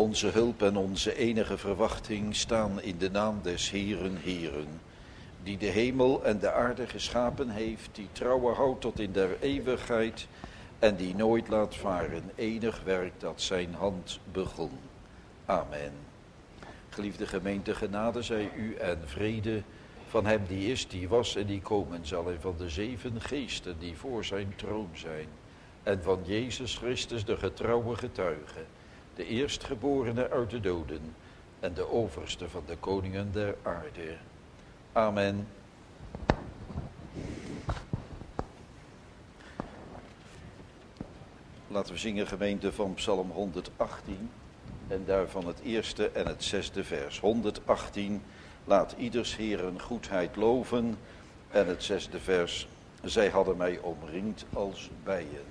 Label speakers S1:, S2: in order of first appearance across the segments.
S1: Onze hulp en onze enige verwachting staan in de naam des Heeren, Heeren, die de hemel en de aarde geschapen heeft, die trouwen houdt tot in der eeuwigheid en die nooit laat varen enig werk dat zijn hand begon. Amen. Geliefde gemeente, genade zij u en vrede van hem die is, die was en die komen zal, en van de 7 geesten die voor zijn troon zijn, en van Jezus Christus, de getrouwe getuige, de eerstgeborene uit de doden en de overste van de koningen der aarde. Amen. Laten we zingen, gemeente, van Psalm 118 en daarvan het eerste en het 6e vers. 118, laat ieders Heeren goedheid loven, en het 6e vers, zij hadden mij omringd als bijen.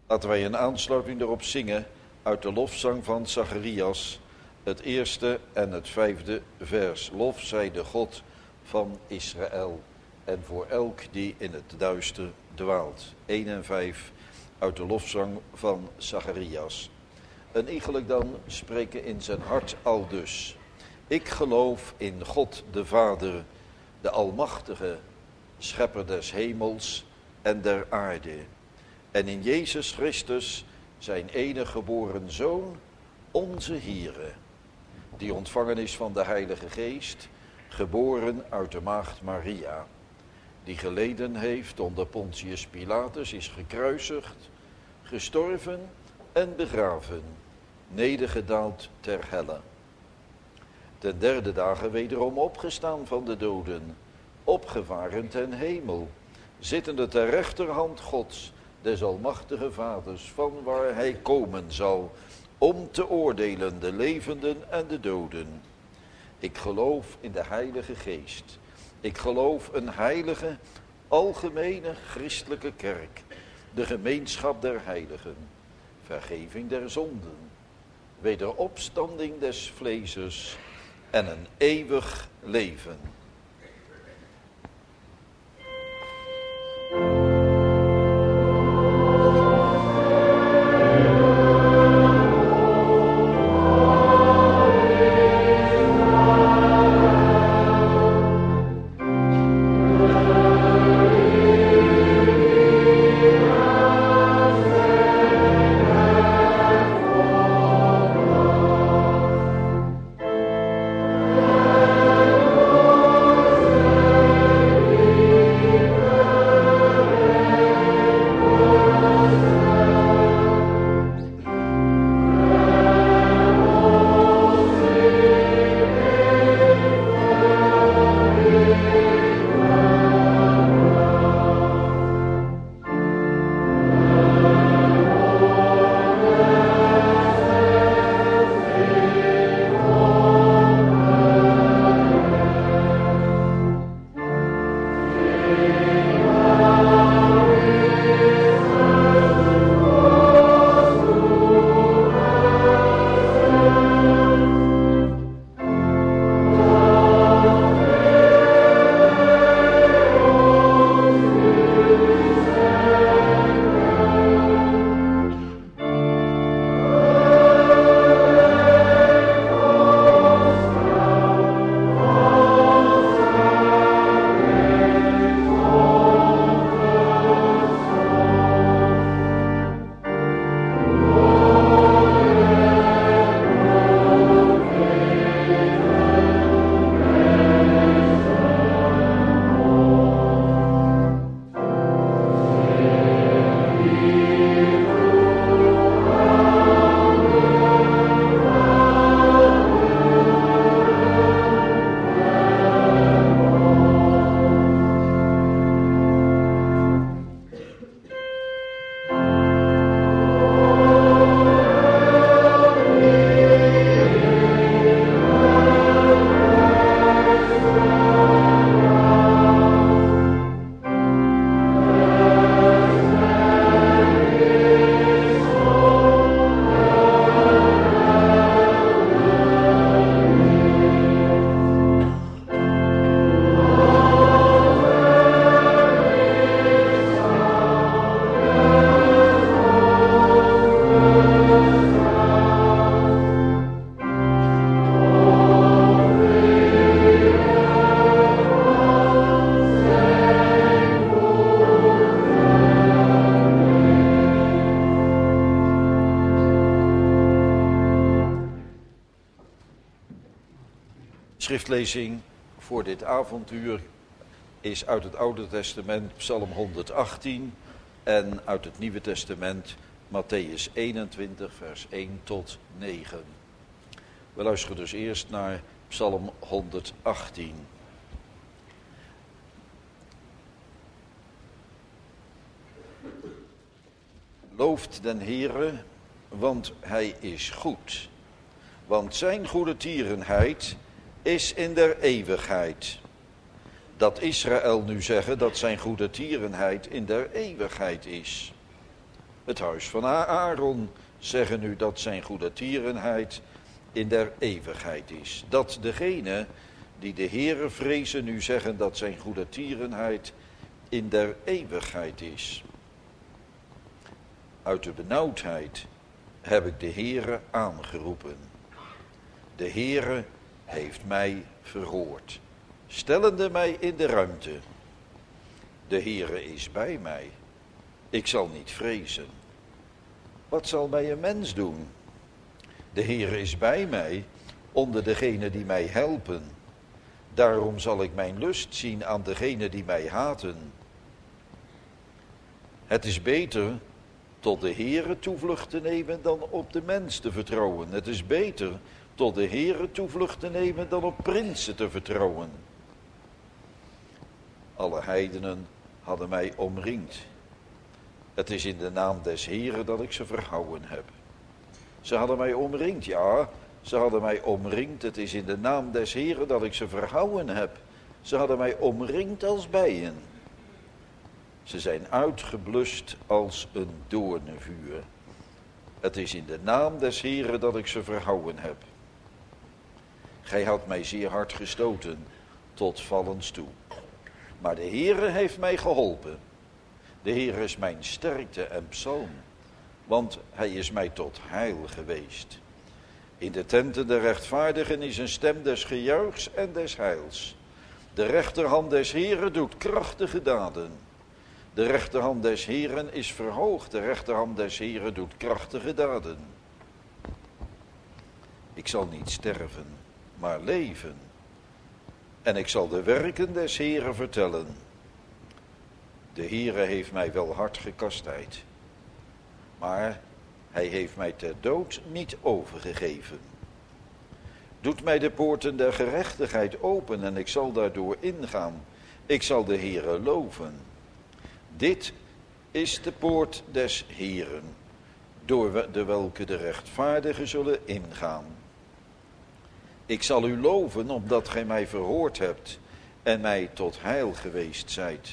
S1: Laten wij een aansluiting erop zingen uit de lofzang van Zacharias, het eerste en het 5e vers. Lof zij de God van Israël en voor elk die in het duister dwaalt. 1 en 5 uit de lofzang van Zacharias. En eigenlijk dan spreken in zijn hart aldus: ik geloof in God de Vader, de Almachtige, schepper des hemels en der aarde. En in Jezus Christus, zijn enige geboren Zoon, onze Here, die ontvangen is van de Heilige Geest, geboren uit de maagd Maria, die geleden heeft onder Pontius Pilatus, is gekruisigd, gestorven en begraven, nedergedaald ter helle. Ten derde dagen wederom opgestaan van de doden, opgevaren ten hemel, zittende ter rechterhand Gods, des almachtige Vaders, van waar hij komen zal, om te oordelen de levenden en de doden. Ik geloof in de Heilige Geest. Ik geloof een heilige, algemene christelijke kerk, de gemeenschap der heiligen, vergeving der zonden, wederopstanding des vleeses en een eeuwig leven. schriftlezing voor dit avontuur is uit het Oude Testament Psalm 118 en uit het Nieuwe Testament Mattheüs 21 vers 1 tot 9. We luisteren dus eerst naar Psalm 118. Looft den Heere, want hij is goed. Want zijn goede tierenheid is in der eeuwigheid. Dat Israël nu zeggen dat zijn goede tierenheid in der eeuwigheid is. Het huis van Aaron zeggen nu dat zijn goedertierenheid in der eeuwigheid is. Dat degene die de Heere vrezen nu zeggen dat zijn goedertierenheid in der eeuwigheid is. Uit de benauwdheid heb ik de Heere aangeroepen. De Heere heeft mij verhoord, stellende mij in de ruimte. De Heere is bij mij, ik zal niet vrezen. Wat zal mij een mens doen? De Heere is bij mij, onder degenen die mij helpen. Daarom zal ik mijn lust zien aan degenen die mij haten. Het is beter tot de Heere toevlucht te nemen dan op de mens te vertrouwen. Het is beter tot de Heere toevlucht te nemen dan op prinsen te vertrouwen. Alle heidenen hadden mij omringd. Het is in de naam des Heeren dat ik ze verhouden heb. Ze hadden mij omringd, ja, ze hadden mij omringd. Het is in de naam des Heeren dat ik ze verhouden heb. Ze hadden mij omringd als bijen. Ze zijn uitgeblust als een doornenvuur. Het is in de naam des Heeren dat ik ze verhouden heb. Gij had mij zeer hard gestoten, tot vallens toe. Maar de Heere heeft mij geholpen. De Heere is mijn sterkte en psalm, want hij is mij tot heil geweest. In de tenten der rechtvaardigen is een stem des gejuichs en des heils. De rechterhand des Heeren doet krachtige daden. De rechterhand des Heeren is verhoogd. De rechterhand des Heeren doet krachtige daden. Ik zal niet sterven, maar leven. En ik zal de werken des Heeren vertellen. De Heere heeft mij wel hard gekastijd, maar hij heeft mij ter dood niet overgegeven. Doet mij de poorten der gerechtigheid open en ik zal daardoor ingaan. Ik zal de Heere loven. Dit is de poort des Heeren, door de welke de rechtvaardigen zullen ingaan. Ik zal u loven, omdat gij mij verhoord hebt en mij tot heil geweest zijt.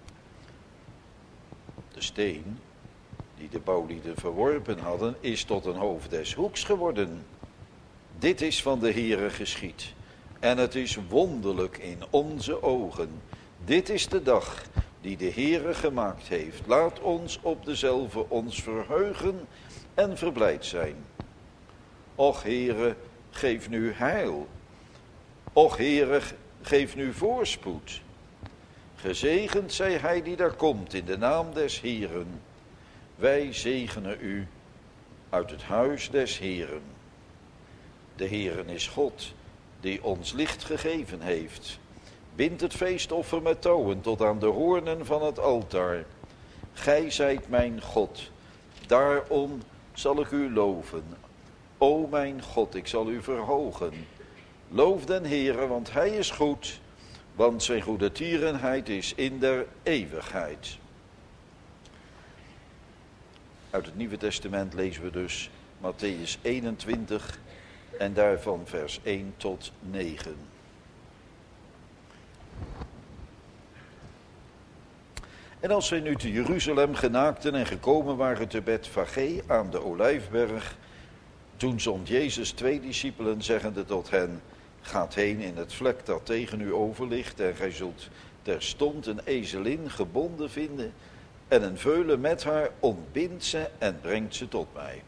S1: De steen, die de bouwlieden verworpen hadden, is tot een hoofd des hoeks geworden. Dit is van de Heere geschied, en het is wonderlijk in onze ogen. Dit is de dag die de Heere gemaakt heeft. Laat ons op dezelfde ons verheugen en verblijd zijn. Och Heere, geef nu heil. Och Heere, geef nu voorspoed. Gezegend zij hij die daar komt in de naam des Heeren. Wij zegenen u uit het huis des Heeren. De Heeren is God, die ons licht gegeven heeft. Bind het feestoffer met touwen tot aan de hoornen van het altaar. Gij zijt mijn God, daarom zal ik u loven. O mijn God, ik zal u verhogen. Loof den Heere, want hij is goed, want zijn goedertierenheid is in der eeuwigheid. Uit het Nieuwe Testament lezen we dus Mattheüs 21 en daarvan vers 1 tot 9. En als zij nu te Jeruzalem genaakten en gekomen waren te Betfagé aan de Olijfberg, toen zond Jezus 2 discipelen, zeggende tot hen: gaat heen in het vlek dat tegen u overligt, en gij zult terstond een ezelin gebonden vinden en een veulen met haar, ontbindt ze en brengt ze tot mij.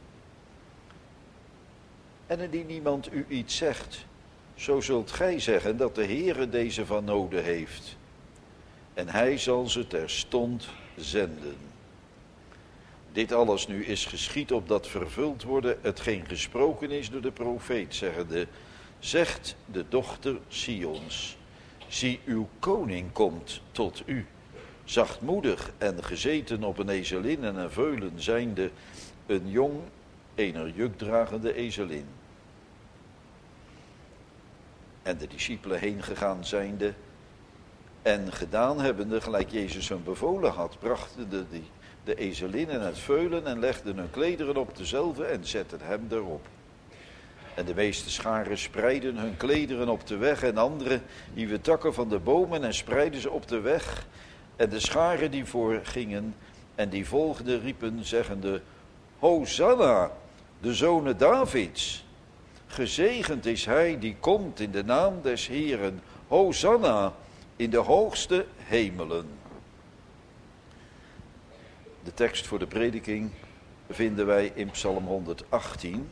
S1: En indien niemand u iets zegt, zo zult gij zeggen dat de Heere deze van noden heeft. En hij zal ze terstond zenden. Dit alles nu is geschied opdat vervuld worden hetgeen gesproken is door de profeet, zeggende: zegt de dochter Sions, zie uw koning komt tot u, zachtmoedig en gezeten op een ezelin en een veulen zijnde, een jong, ener juk dragende ezelin. En de discipelen heen gegaan zijnde en gedaan hebbende, gelijk Jezus hun bevolen had, brachten de ezelin en het veulen en legden hun klederen op dezelfde en zetten hem erop. En de meeste scharen spreidden hun klederen op de weg en anderen hieuwen takken van de bomen en spreidden ze op de weg. En de scharen die voorgingen En die volgden riepen, zeggende, Hosanna, de zonen Davids. Gezegend is hij die komt in de naam des Heeren. Hosanna in de hoogste hemelen. De tekst voor de prediking vinden wij in Psalm 118.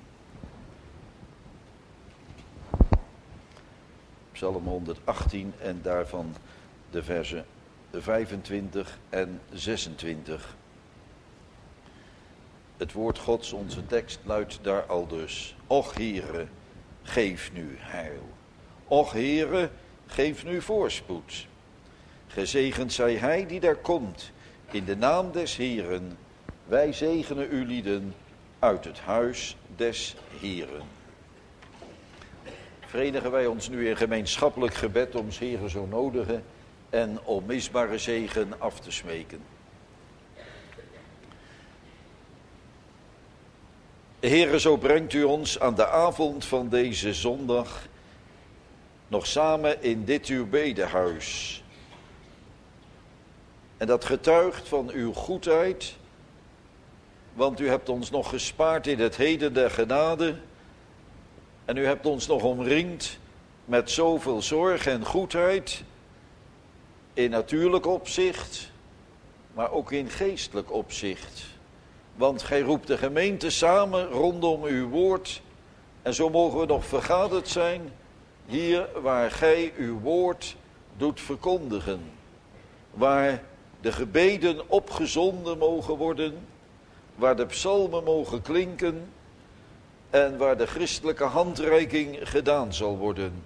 S1: Psalm 118 en daarvan de versen 25 en 26. Het woord Gods, onze tekst, luidt daar aldus. Och Heere, geef nu heil. Och Heere, geef nu voorspoed. Gezegend zij hij die daar komt, in de naam des Heeren. Wij zegenen uw lieden uit het huis des Heeren. Verenigen wij ons nu in gemeenschappelijk gebed om 's Heeren zo nodige en onmisbare zegen af te smeken. Heere, zo brengt u ons aan de avond van deze zondag nog samen in dit uw bedehuis. En dat getuigt van uw goedheid, want u hebt ons nog gespaard in het heden der genade. En u hebt ons nog omringd met zoveel zorg en goedheid, in natuurlijk opzicht, maar ook in geestelijk opzicht. Want gij roept de gemeente samen rondom uw woord. En zo mogen we nog vergaderd zijn hier waar gij uw woord doet verkondigen. Waar de gebeden opgezonden mogen worden. Waar de psalmen mogen klinken. En waar de christelijke handreiking gedaan zal worden.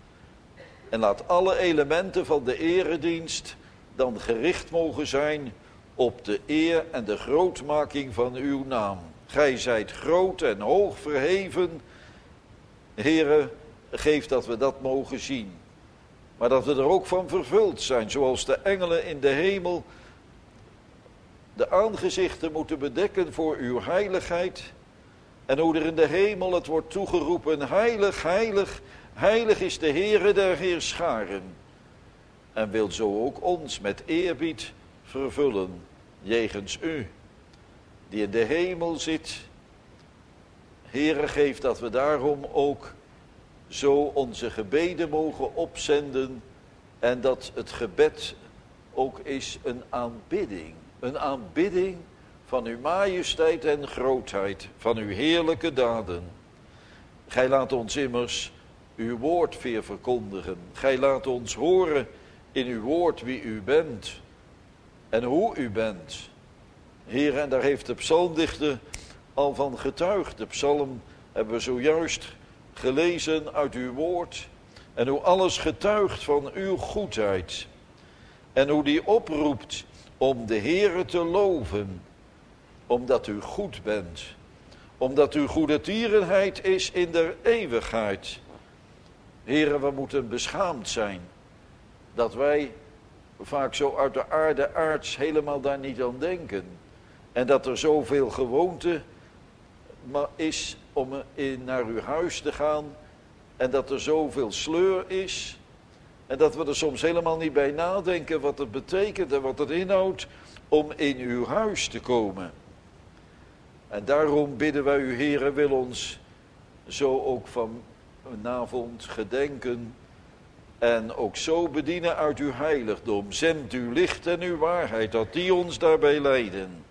S1: En laat alle elementen van de eredienst dan gericht mogen zijn op de eer en de grootmaking van uw naam. Gij zijt groot en hoog verheven. Heere, geef dat we dat mogen zien. Maar dat we er ook van vervuld zijn, zoals de engelen in de hemel de aangezichten moeten bedekken voor uw heiligheid. En hoe er in de hemel het wordt toegeroepen, heilig, heilig, heilig is de Heere der Heerscharen. En wil zo ook ons met eerbied vervullen, jegens u, die in de hemel zit. Heere, geef dat we daarom ook zo onze gebeden mogen opzenden en dat het gebed ook is een aanbidding. Een aanbidding van uw majesteit en grootheid, van uw heerlijke daden. Gij laat ons immers uw woord weer verkondigen. Gij laat ons horen in uw woord wie u bent en hoe u bent. Heer, en daar heeft de psalmdichter al van getuigd. De psalm hebben we zojuist gelezen uit uw woord. En hoe alles getuigt van uw goedheid. En hoe die oproept om de Heere te loven. Omdat u goed bent. Omdat uw goedertierenheid is in der eeuwigheid. Heere, we moeten beschaamd zijn dat wij vaak zo uit de aarde aards helemaal daar niet aan denken. En dat er zoveel gewoonte is om naar uw huis te gaan. En dat er zoveel sleur is. En dat we er soms helemaal niet bij nadenken wat het betekent en wat het inhoudt om in uw huis te komen. En daarom bidden wij u, Heere, wil ons zo ook vanavond gedenken en ook zo bedienen uit uw heiligdom. Zend uw licht en uw waarheid, dat die ons daarbij leiden.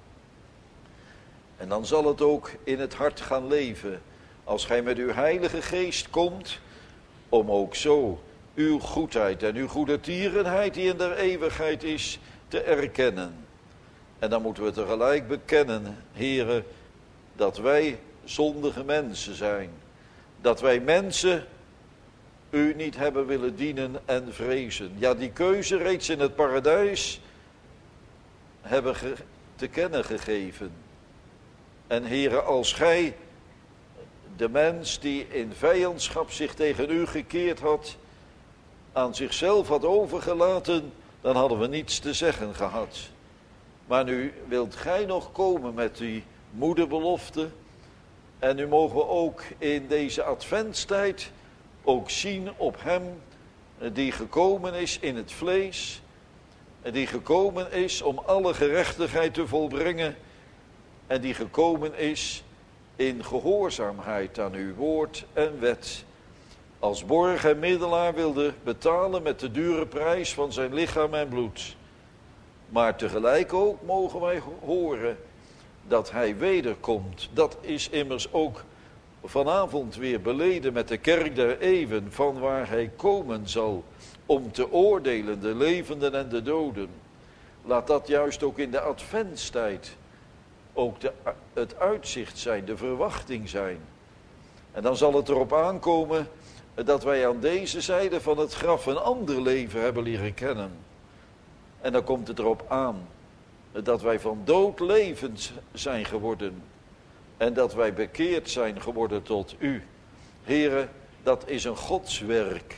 S1: En dan zal het ook in het hart gaan leven, als gij met uw heilige geest komt, om ook zo uw goedheid en uw goedertierenheid die in der eeuwigheid is, te erkennen. En dan moeten we tegelijk bekennen, Heere, dat wij zondige mensen zijn. Dat wij mensen u niet hebben willen dienen en vrezen. Ja, die keuze reeds in het paradijs hebben te kennen gegeven. En Heere, als gij de mens die in vijandschap zich tegen u gekeerd had, aan zichzelf had overgelaten, dan hadden we niets te zeggen gehad. Maar nu wilt gij nog komen met die moederbelofte. En nu mogen we ook in deze adventstijd ook zien op hem die gekomen is in het vlees. En die gekomen is om alle gerechtigheid te volbrengen. En die gekomen is in gehoorzaamheid aan uw woord en wet. Als borg en middelaar wilde betalen met de dure prijs van zijn lichaam en bloed. Maar tegelijk ook mogen wij horen dat hij wederkomt. Dat is immers ook vanavond weer beleden met de kerk der eeuwen, van waar hij komen zal om te oordelen de levenden en de doden. Laat dat juist ook in de adventstijd ook het uitzicht zijn, de verwachting zijn. En dan zal het erop aankomen dat wij aan deze zijde van het graf een ander leven hebben leren kennen. En dan komt het erop aan dat wij van dood levend zijn geworden. En dat wij bekeerd zijn geworden tot u. Here, dat is een Godswerk.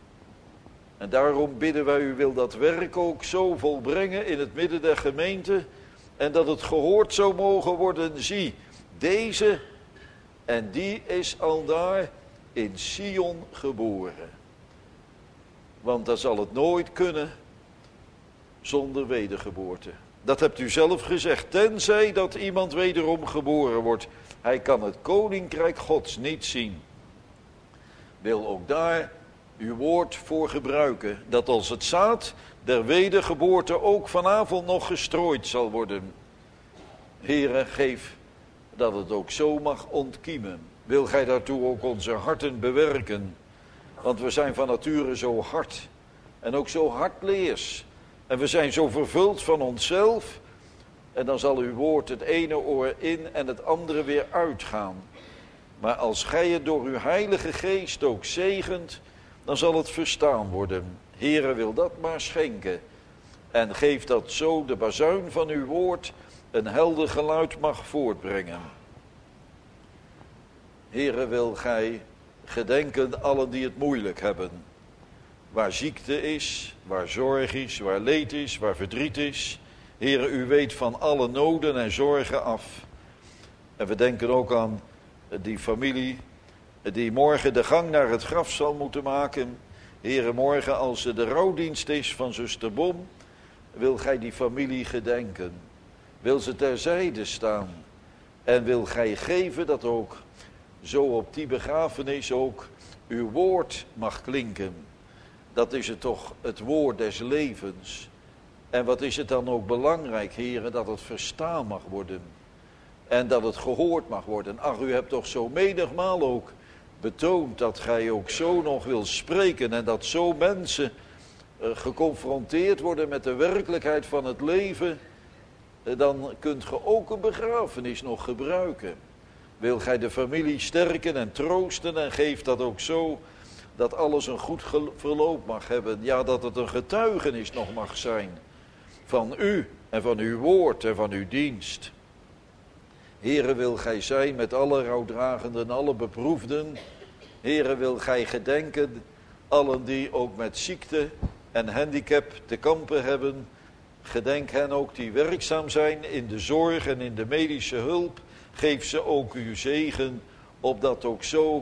S1: En daarom bidden wij u, wil dat werk ook zo volbrengen in het midden der gemeente. En dat het gehoord zou mogen worden. Zie, deze en die is al daar in Sion geboren. Want dan zal het nooit kunnen zonder wedergeboorte. Dat hebt u zelf gezegd. Tenzij dat iemand wederom geboren wordt. Hij kan het koninkrijk Gods niet zien. Wil ook daar uw woord voor gebruiken. Dat als het zaad der wedergeboorte ook vanavond nog gestrooid zal worden. Heere, geef dat het ook zo mag ontkiemen. Wil gij daartoe ook onze harten bewerken. Want we zijn van nature zo hard. En ook zo hardleers. En we zijn zo vervuld van onszelf. En dan zal uw woord het ene oor in en het andere weer uitgaan. Maar als gij het door uw heilige geest ook zegent, dan zal het verstaan worden. Heere, wil dat maar schenken. En geef dat zo de bazuin van uw woord een helder geluid mag voortbrengen. Heere, wil gij gedenken allen die het moeilijk hebben. Waar ziekte is, waar zorg is, waar leed is, waar verdriet is. Heere, u weet van alle noden en zorgen af. En we denken ook aan die familie die morgen de gang naar het graf zal moeten maken. Heere, morgen als de rouwdienst is van zuster Bom, wil gij die familie gedenken. Wil ze terzijde staan. En wil gij geven dat ook zo op die begrafenis ook uw woord mag klinken. Dat is het toch, het woord des levens. En wat is het dan ook belangrijk, heren, dat het verstaan mag worden. En dat het gehoord mag worden. Ach, u hebt toch zo menigmaal ook betoond dat gij ook zo nog wil spreken. En dat zo mensen geconfronteerd worden met de werkelijkheid van het leven. Dan kunt ge ook een begrafenis nog gebruiken. Wil gij de familie sterken en troosten en geef dat ook zo dat alles een goed verloop mag hebben. Ja, dat het een getuigenis nog mag zijn van u en van uw woord en van uw dienst. Heere, wil gij zijn met alle rouwdragenden, alle beproefden. Heere, wil gij gedenken allen die ook met ziekte en handicap te kampen hebben. Gedenk hen ook die werkzaam zijn in de zorg en in de medische hulp. Geef ze ook uw zegen, opdat ook zo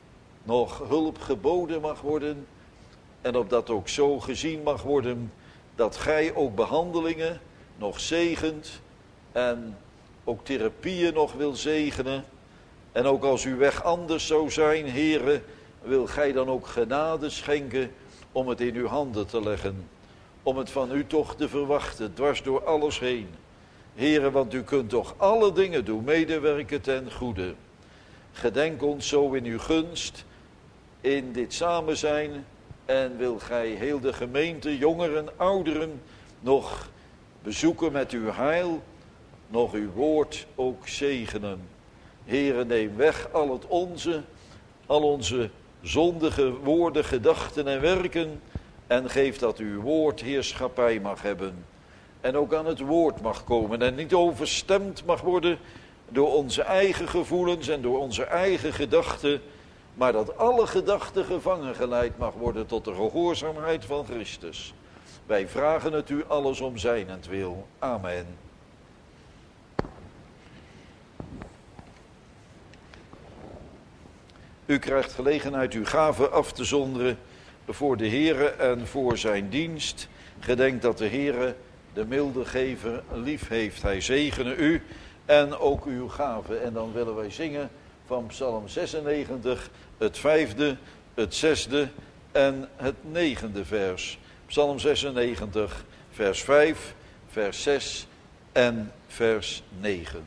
S1: nog hulp geboden mag worden. En opdat ook zo gezien mag worden dat gij ook behandelingen nog zegent. En ook therapieën nog wil zegenen. En ook als uw weg anders zou zijn, Heere, wil gij dan ook genade schenken om het in uw handen te leggen. Om het van u toch te verwachten, dwars door alles heen. Heere, want u kunt toch alle dingen doen, medewerken ten goede. Gedenk ons zo in uw gunst, in dit samen zijn. En wil gij heel de gemeente, jongeren, ouderen, nog bezoeken met uw heil. Nog uw woord ook zegenen. Heere, neem weg al het onze, al onze zondige woorden, gedachten en werken. En geef dat uw woord heerschappij mag hebben. En ook aan het woord mag komen. En niet overstemd mag worden door onze eigen gevoelens en door onze eigen gedachten. Maar dat alle gedachten gevangen geleid mag worden tot de gehoorzaamheid van Christus. Wij vragen het u alles om zijnentwil. Amen. U krijgt gelegenheid uw gaven af te zonderen voor de Heere en voor zijn dienst. Gedenk dat de Heere, de milde gever, lief heeft. Hij zegene u en ook uw gaven. En dan willen wij zingen van Psalm 96, het 5e, het 6e en het 9e vers. Psalm 96, vers 5, vers 6 en vers 9.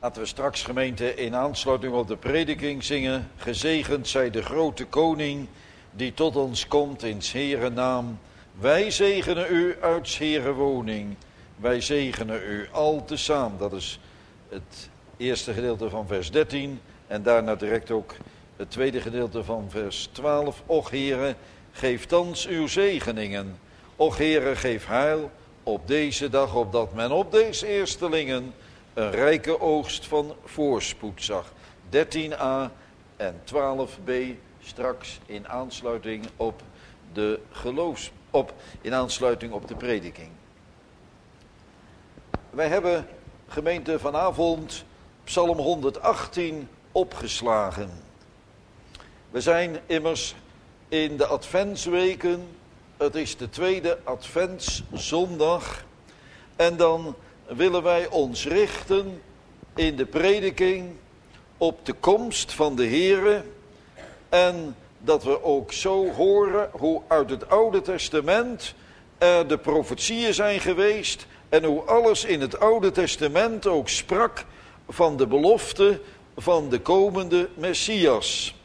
S1: Laten we straks, gemeente, in aansluiting op de prediking zingen. Gezegend zij de grote koning die tot ons komt in 's Heeren naam. Wij zegenen u uit 's Heeren woning. Wij zegenen u al tezaam. Dat is het eerste gedeelte van vers 13. En daarna direct ook het tweede gedeelte van vers 12. Och Heere, geef thans uw zegeningen. Och Heere, geef heil op deze dag, opdat men op deze eerstelingen een rijke oogst van voorspoed zag. 13a en 12b straks in aansluiting op de in aansluiting op de prediking. Wij hebben, gemeente, vanavond Psalm 118 opgeslagen. We zijn immers in de adventsweken. Het is de tweede adventszondag. En dan willen wij ons richten in de prediking op de komst van de Heere. En dat we ook zo horen hoe uit het Oude Testament de profetieën zijn geweest. En hoe alles in het Oude Testament ook sprak van de belofte van de komende Messias.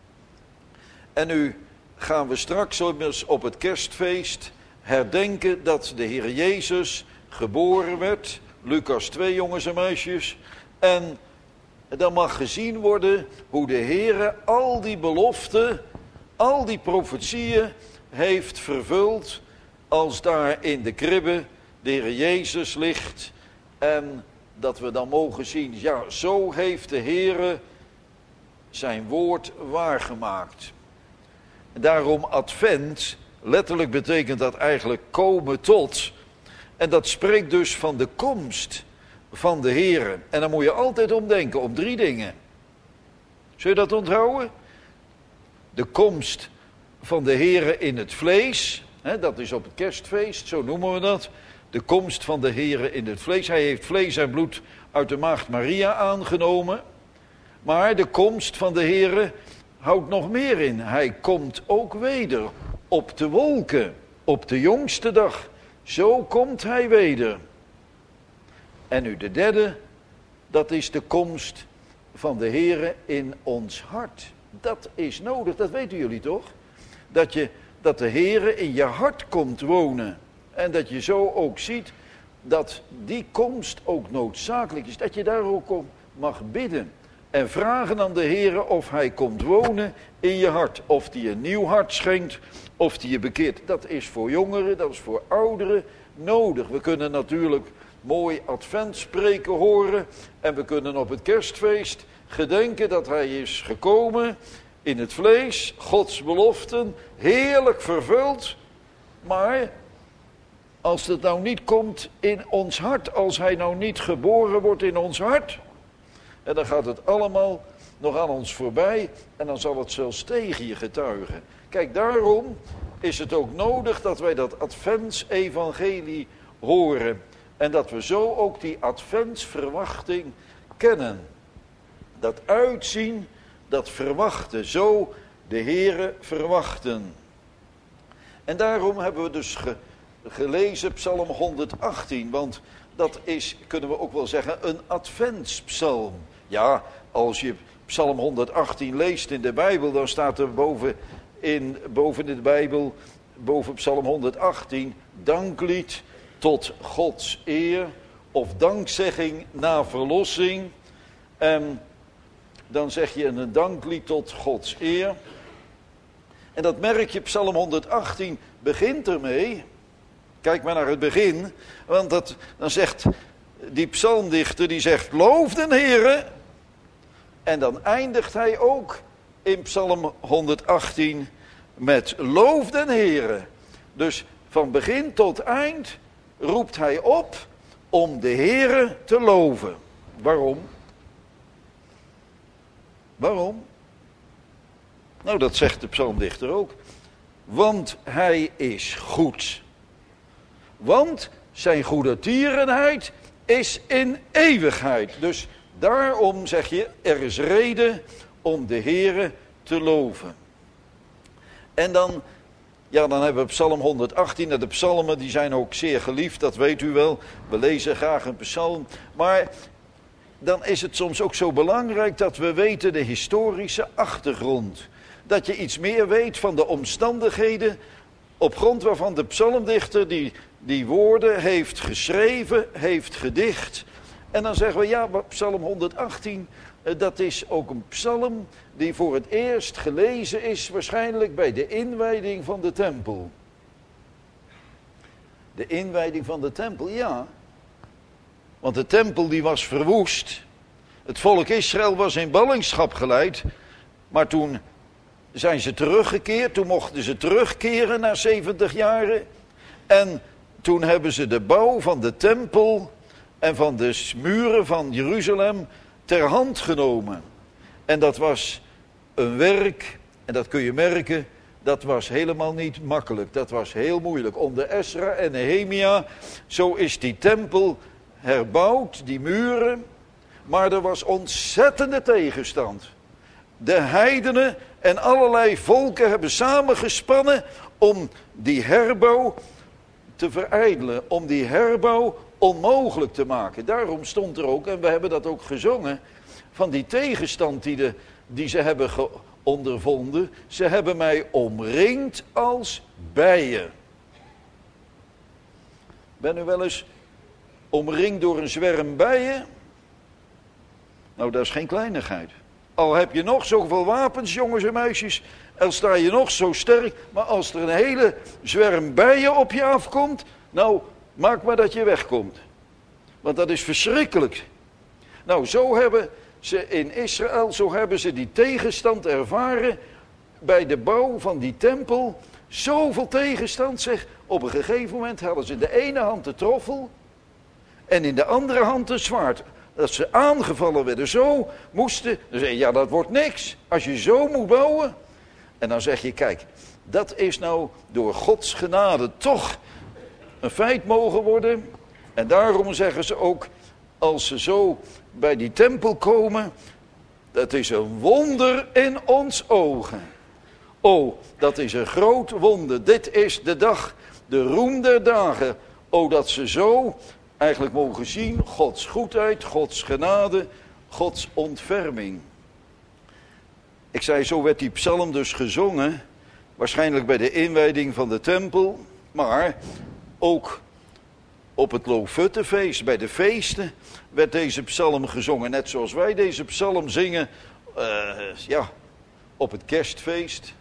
S1: En nu gaan we straks op het kerstfeest herdenken dat de Heer Jezus geboren werd. Lucas 2, jongens en meisjes. En dan mag gezien worden hoe de Heer al die beloften, al die profetieën heeft vervuld. Als daar in de kribbe de Heer Jezus ligt. En dat we dan mogen zien, ja, zo heeft de Heer zijn woord waargemaakt. En daarom advent, letterlijk betekent dat eigenlijk komen tot. En dat spreekt dus van de komst van de Heer. En dan moet je altijd omdenken, om 3 dingen. Zul je dat onthouden? De komst van de Heer in het vlees. Dat is op het kerstfeest, zo noemen we dat. De komst van de Heer in het vlees. Hij heeft vlees en bloed uit de maagd Maria aangenomen. Maar de komst van de Heer houdt nog meer in. Hij komt ook weder op de wolken, op de jongste dag. Zo komt hij weder. En nu de derde, dat is de komst van de Heer in ons hart. Dat is nodig, dat weten jullie toch? Dat de Heer in je hart komt wonen. En dat je zo ook ziet dat die komst ook noodzakelijk is. Dat je daar ook om mag bidden. En vragen aan de Heer of hij komt wonen in je hart. Of die een nieuw hart schenkt, of die je bekeert. Dat is voor jongeren, dat is voor ouderen nodig. We kunnen natuurlijk mooi adventspreken horen. En we kunnen op het kerstfeest gedenken dat hij is gekomen in het vlees. Gods beloften, heerlijk vervuld. Maar als het nou niet komt in ons hart, als hij nou niet geboren wordt in ons hart, en dan gaat het allemaal nog aan ons voorbij en dan zal het zelfs tegen je getuigen. Kijk, daarom is het ook nodig dat wij dat adventsevangelie horen en dat we zo ook die adventsverwachting kennen. Dat uitzien, dat verwachten, zo de Heere verwachten. En daarom hebben we dus gelezen Psalm 118, want dat is, kunnen we ook wel zeggen, een adventspsalm. Ja, als je Psalm 118 leest in de Bijbel, dan staat er boven in de Bijbel, boven Psalm 118, danklied tot Gods eer, of dankzegging na verlossing. En dan zeg je een danklied tot Gods eer. En dat merk je, Psalm 118 begint ermee. Kijk maar naar het begin, want dan zegt die psalmdichter, die zegt, loof den Heere. En dan eindigt hij ook in Psalm 118 met loof den Heere. Dus van begin tot eind roept hij op om de Heere te loven. Waarom? Waarom? Nou, dat zegt de psalmdichter ook. Want hij is goed. Want zijn goedertierenheid is in eeuwigheid. Dus daarom zeg je, er is reden om de Heere te loven. En dan hebben we Psalm 118. En de psalmen die zijn ook zeer geliefd, dat weet u wel. We lezen graag een psalm. Maar dan is het soms ook zo belangrijk dat we weten de historische achtergrond. Dat je iets meer weet van de omstandigheden op grond waarvan de psalmdichter die woorden heeft geschreven, heeft gedicht. En dan zeggen we, ja, psalm 118, dat is ook een psalm die voor het eerst gelezen is, waarschijnlijk bij de inwijding van de tempel. De inwijding van de tempel, ja. Want de tempel die was verwoest. Het volk Israël was in ballingschap geleid. Maar toen zijn ze teruggekeerd. Toen mochten ze terugkeren na 70 jaren. En toen hebben ze de bouw van de tempel en van de muren van Jeruzalem ter hand genomen. En dat was een werk, en dat kun je merken, dat was helemaal niet makkelijk. Dat was heel moeilijk. Onder Esra en Nehemia, zo is die tempel herbouwd, die muren. Maar er was ontzettende tegenstand. De heidenen en allerlei volken hebben samengespannen om die herbouw te verijdelen. Om die herbouw onmogelijk te maken. Daarom stond er ook, en we hebben dat ook gezongen, van die tegenstand die ze hebben ondervonden. Ze hebben mij omringd als bijen. Ben u wel eens omringd door een zwerm bijen? Nou, dat is geen kleinigheid. Al heb je nog zoveel wapens, jongens en meisjes, al sta je nog zo sterk, maar als er een hele zwerm bijen op je afkomt, nou, maak maar dat je wegkomt. Want dat is verschrikkelijk. Nou, zo hebben ze in Israël, zo hebben ze die tegenstand ervaren bij de bouw van die tempel. Zoveel tegenstand, zeg. Op een gegeven moment hadden ze in de ene hand de troffel en in de andere hand het zwaard. Dat ze aangevallen werden, zo moesten. Dan zeg je, ja, dat wordt niks. Als je zo moet bouwen. En dan zeg je, kijk, dat is nou door Gods genade toch een feit mogen worden. En daarom zeggen ze ook, als ze zo bij die tempel komen, dat is een wonder in ons ogen. Oh, dat is een groot wonder. Dit is de dag, de roem der dagen. Oh, dat ze zo eigenlijk mogen zien Gods goedheid, Gods genade, Gods ontferming. Ik zei, zo werd die psalm dus gezongen, waarschijnlijk bij de inwijding van de tempel, maar ook op het Loofhuttenfeest, bij de feesten, werd deze psalm gezongen. Net zoals wij deze psalm zingen, op het kerstfeest.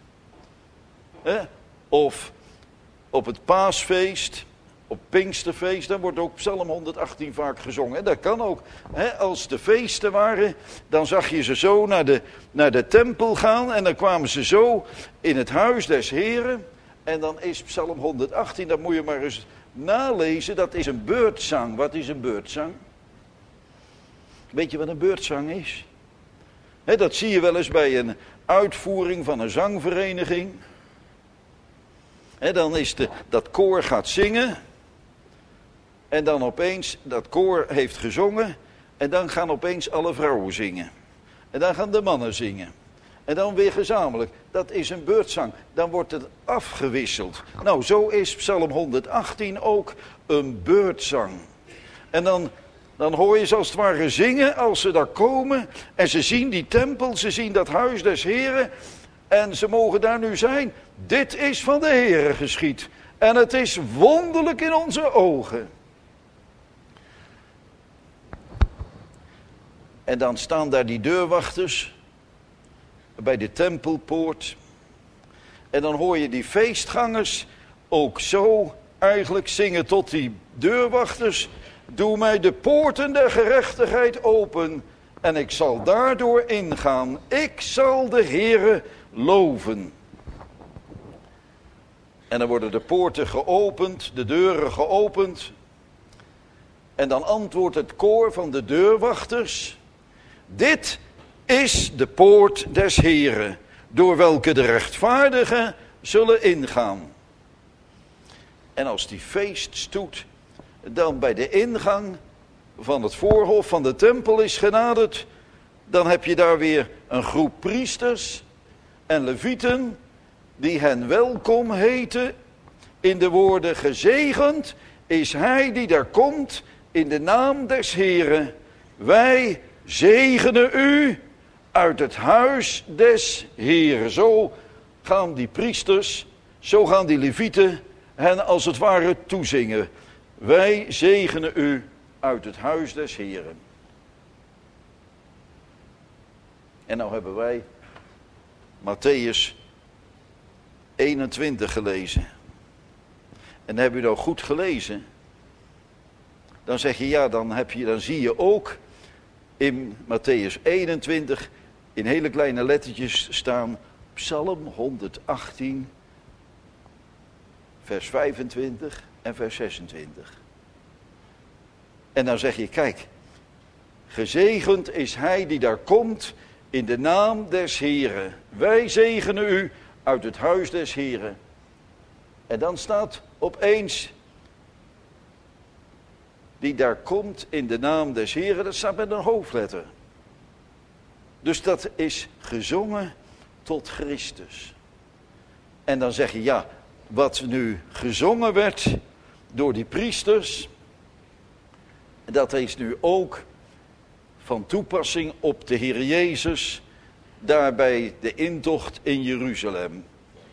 S1: Of op het paasfeest, op Pinksterfeest, dan wordt ook psalm 118 vaak gezongen. En dat kan ook. Als de feesten waren, dan zag je ze zo naar de tempel gaan en dan kwamen ze zo in het huis des Heren. En dan is psalm 118, dat moet je maar eens nalezen, dat is een beurtzang. Wat is een beurtzang? Weet je wat een beurtzang is? Dat zie je wel eens bij een uitvoering van een zangvereniging. Dan is dat koor gaat zingen. En dan opeens, dat koor heeft gezongen. En dan gaan opeens alle vrouwen zingen. En dan gaan de mannen zingen. En dan weer gezamenlijk. Dat is een beurtzang. Dan wordt het afgewisseld. Nou, zo is psalm 118 ook een beurtzang. En dan hoor je ze als het ware zingen als ze daar komen. En ze zien die tempel, ze zien dat huis des Heren. En ze mogen daar nu zijn. Dit is van de Heere geschied. En het is wonderlijk in onze ogen. En dan staan daar die deurwachters bij de tempelpoort. En dan hoor je die feestgangers ook zo eigenlijk zingen tot die deurwachters. Doe mij de poorten der gerechtigheid open en ik zal daardoor ingaan. Ik zal de Heere loven. En dan worden de poorten geopend, de deuren geopend. En dan antwoordt het koor van de deurwachters. Dit is de poort des Heren, door welke de rechtvaardigen zullen ingaan. En als die feeststoet dan bij de ingang van het voorhof van de tempel is genaderd, dan heb je daar weer een groep priesters en levieten die hen welkom heten in de woorden: gezegend is hij die daar komt in de naam des Heren. Wij zegene u uit het huis des Heeren. Zo gaan die priesters, zo gaan die levieten hen als het ware toezingen. Wij zegenen u uit het huis des Heeren. En nou hebben wij Mattheüs 21 gelezen. En heb je nou goed gelezen? Dan zeg je ja, dan zie je ook in Mattheüs 21 in hele kleine lettertjes staan Psalm 118, vers 25 en vers 26. En dan zeg je, kijk, gezegend is hij die daar komt in de naam des Heeren. Wij zegenen u uit het huis des Heeren. En dan staat opeens, die daar komt in de naam des Heeren, dat staat met een hoofdletter. Dus dat is gezongen tot Christus. En dan zeg je, ja, wat nu gezongen werd door die priesters, dat is nu ook van toepassing op de Heer Jezus, daar bij de intocht in Jeruzalem.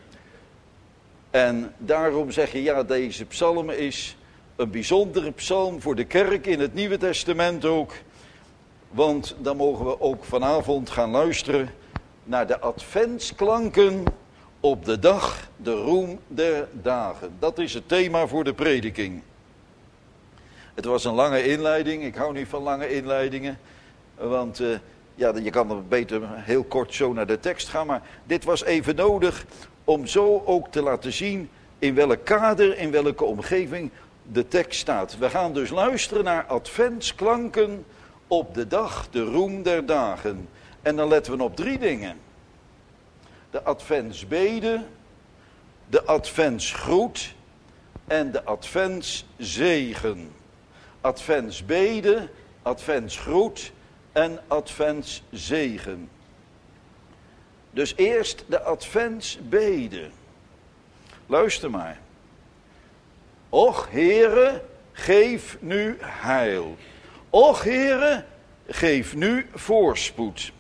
S1: En daarom zeg je, ja, deze psalm is een bijzondere psalm voor de kerk in het Nieuwe Testament ook. Want dan mogen we ook vanavond gaan luisteren naar de adventsklanken op de dag, de roem der dagen. Dat is het thema voor de prediking. Het was een lange inleiding, ik hou niet van lange inleidingen. Want je kan er beter heel kort zo naar de tekst gaan. Maar dit was even nodig om zo ook te laten zien in welk kader, in welke omgeving de tekst staat. We gaan dus luisteren naar adventsklanken op de dag, de roem der dagen. En dan letten we op 3 dingen. De adventsbede, de adventsgroet en de adventszegen. Adventsbede, adventsgroet en adventszegen. Dus eerst de adventsbede. Luister maar. Och Heere, geef nu heil. Och Heere, geef nu voorspoed.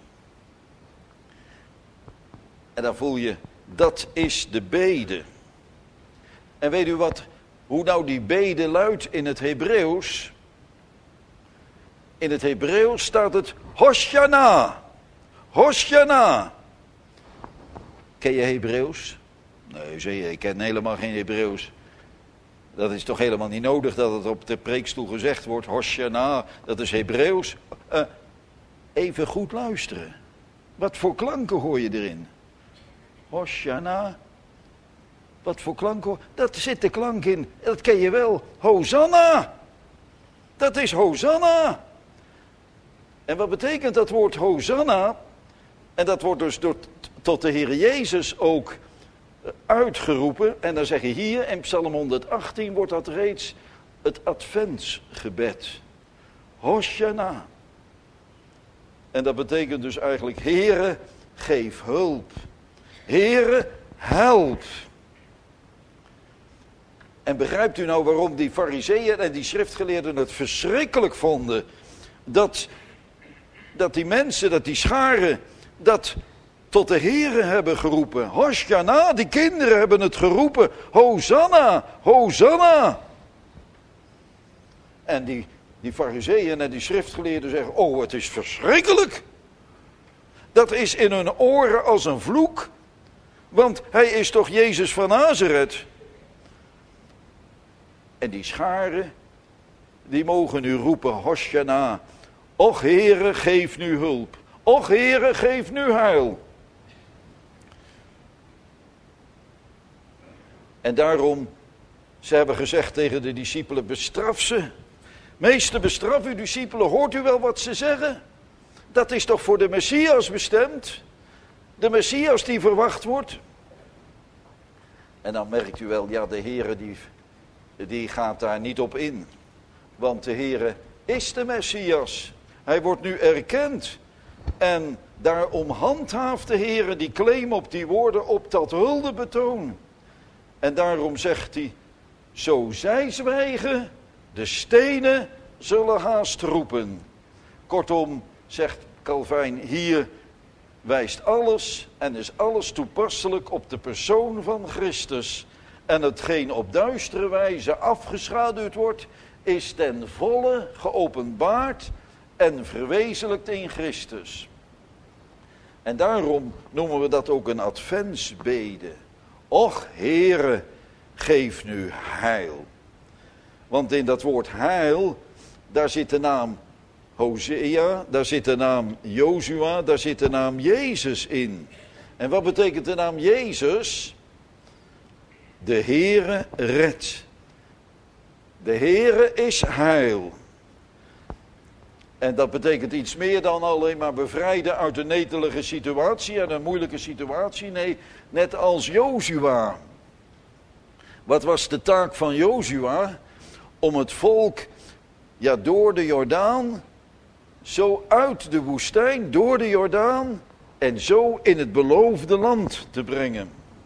S1: En dan voel je, dat is de bede. En weet u hoe nou die bede luidt in het Hebreeuws? In het Hebreeuws staat het Hoshana. Hoshana. Ken je Hebreeuws? Nee, zeg je, ik ken helemaal geen Hebreeuws. Dat is toch helemaal niet nodig dat het op de preekstoel gezegd wordt. Hoshana, dat is Hebreeuws. Even goed luisteren. Wat voor klanken hoor je erin? Hoshana. Wat voor klanken? Dat zit de klank in. Dat ken je wel. Hosanna. Dat is Hosanna. En wat betekent dat woord Hosanna? En dat wordt dus tot de Heer Jezus ook uitgeroepen. En dan zeg je hier in Psalm 118 wordt dat reeds het adventsgebed. Hosanna. En dat betekent dus eigenlijk, Heere, geef hulp. Heere, help. En begrijpt u nou waarom die farizeeën en die schriftgeleerden het verschrikkelijk vonden? Dat die mensen, dat die scharen, dat tot de Heere hebben geroepen. Hoshana, die kinderen hebben het geroepen. Hosanna, Hosanna. En die farizeeën en die schriftgeleerden zeggen, oh, het is verschrikkelijk. Dat is in hun oren als een vloek. Want hij is toch Jezus van Nazareth. En die scharen, die mogen nu roepen, Hoshana. Och Heere, geef nu hulp. Och Heere, geef nu heil. En daarom, ze hebben gezegd tegen de discipelen, bestraf ze. Meester, bestraf uw discipelen, hoort u wel wat ze zeggen? Dat is toch voor de Messias bestemd? De Messias die verwacht wordt. En dan merkt u wel, ja, de Heere die gaat daar niet op in. Want de Heere is de Messias. Hij wordt nu erkend. En daarom handhaaft de Heere die claim op die woorden op dat huldebetoon. En daarom zegt hij, zo zij zwijgen, de stenen zullen haast roepen. Kortom, zegt Calvijn, hier wijst alles en is alles toepasselijk op de persoon van Christus. En hetgeen op duistere wijze afgeschaduwd wordt, is ten volle geopenbaard en verwezenlijkt in Christus. En daarom noemen we dat ook een adventsbede. Och, Heere, geef nu heil. Want in dat woord heil, daar zit de naam Hosea, daar zit de naam Jozua, daar zit de naam Jezus in. En wat betekent de naam Jezus? De Heere redt. De Heere is heil. En dat betekent iets meer dan alleen maar bevrijden uit een netelige situatie en een moeilijke situatie. Nee, net als Jozua. Wat was de taak van Jozua? Om het volk door de Jordaan, zo uit de woestijn, door de Jordaan en zo in het beloofde land te brengen.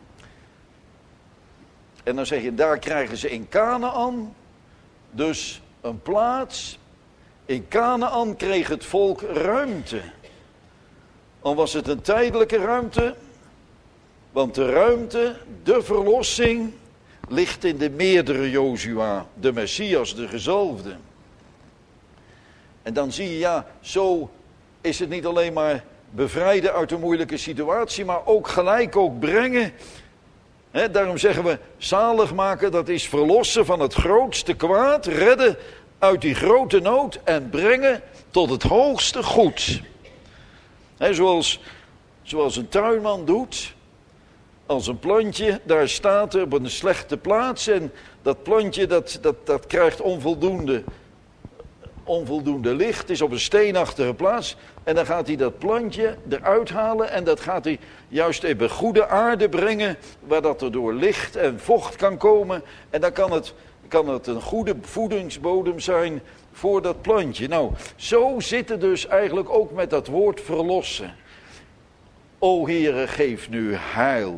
S1: En dan zeg je, daar krijgen ze in Kanaän dus een plaats. In Kanaän kreeg het volk ruimte. Al was het een tijdelijke ruimte, want de ruimte, de verlossing, ligt in de meerdere Jozua, de Messias, de gezalfde. En dan zie je, zo is het niet alleen maar bevrijden uit een moeilijke situatie, maar ook gelijk ook brengen. Daarom zeggen we, zalig maken, dat is verlossen van het grootste kwaad, redden uit die grote nood en brengen tot het hoogste goed. Zoals een tuinman doet, als een plantje daar staat op een slechte plaats en dat plantje dat krijgt onvoldoende licht, is op een steenachtige plaats. En dan gaat hij dat plantje eruit halen en dat gaat hij juist even goede aarde brengen, waar dat er door licht en vocht kan komen. En dan kan het een goede voedingsbodem zijn voor dat plantje. Nou, zo zit het dus eigenlijk ook met dat woord verlossen. O Heere, geef nu heil.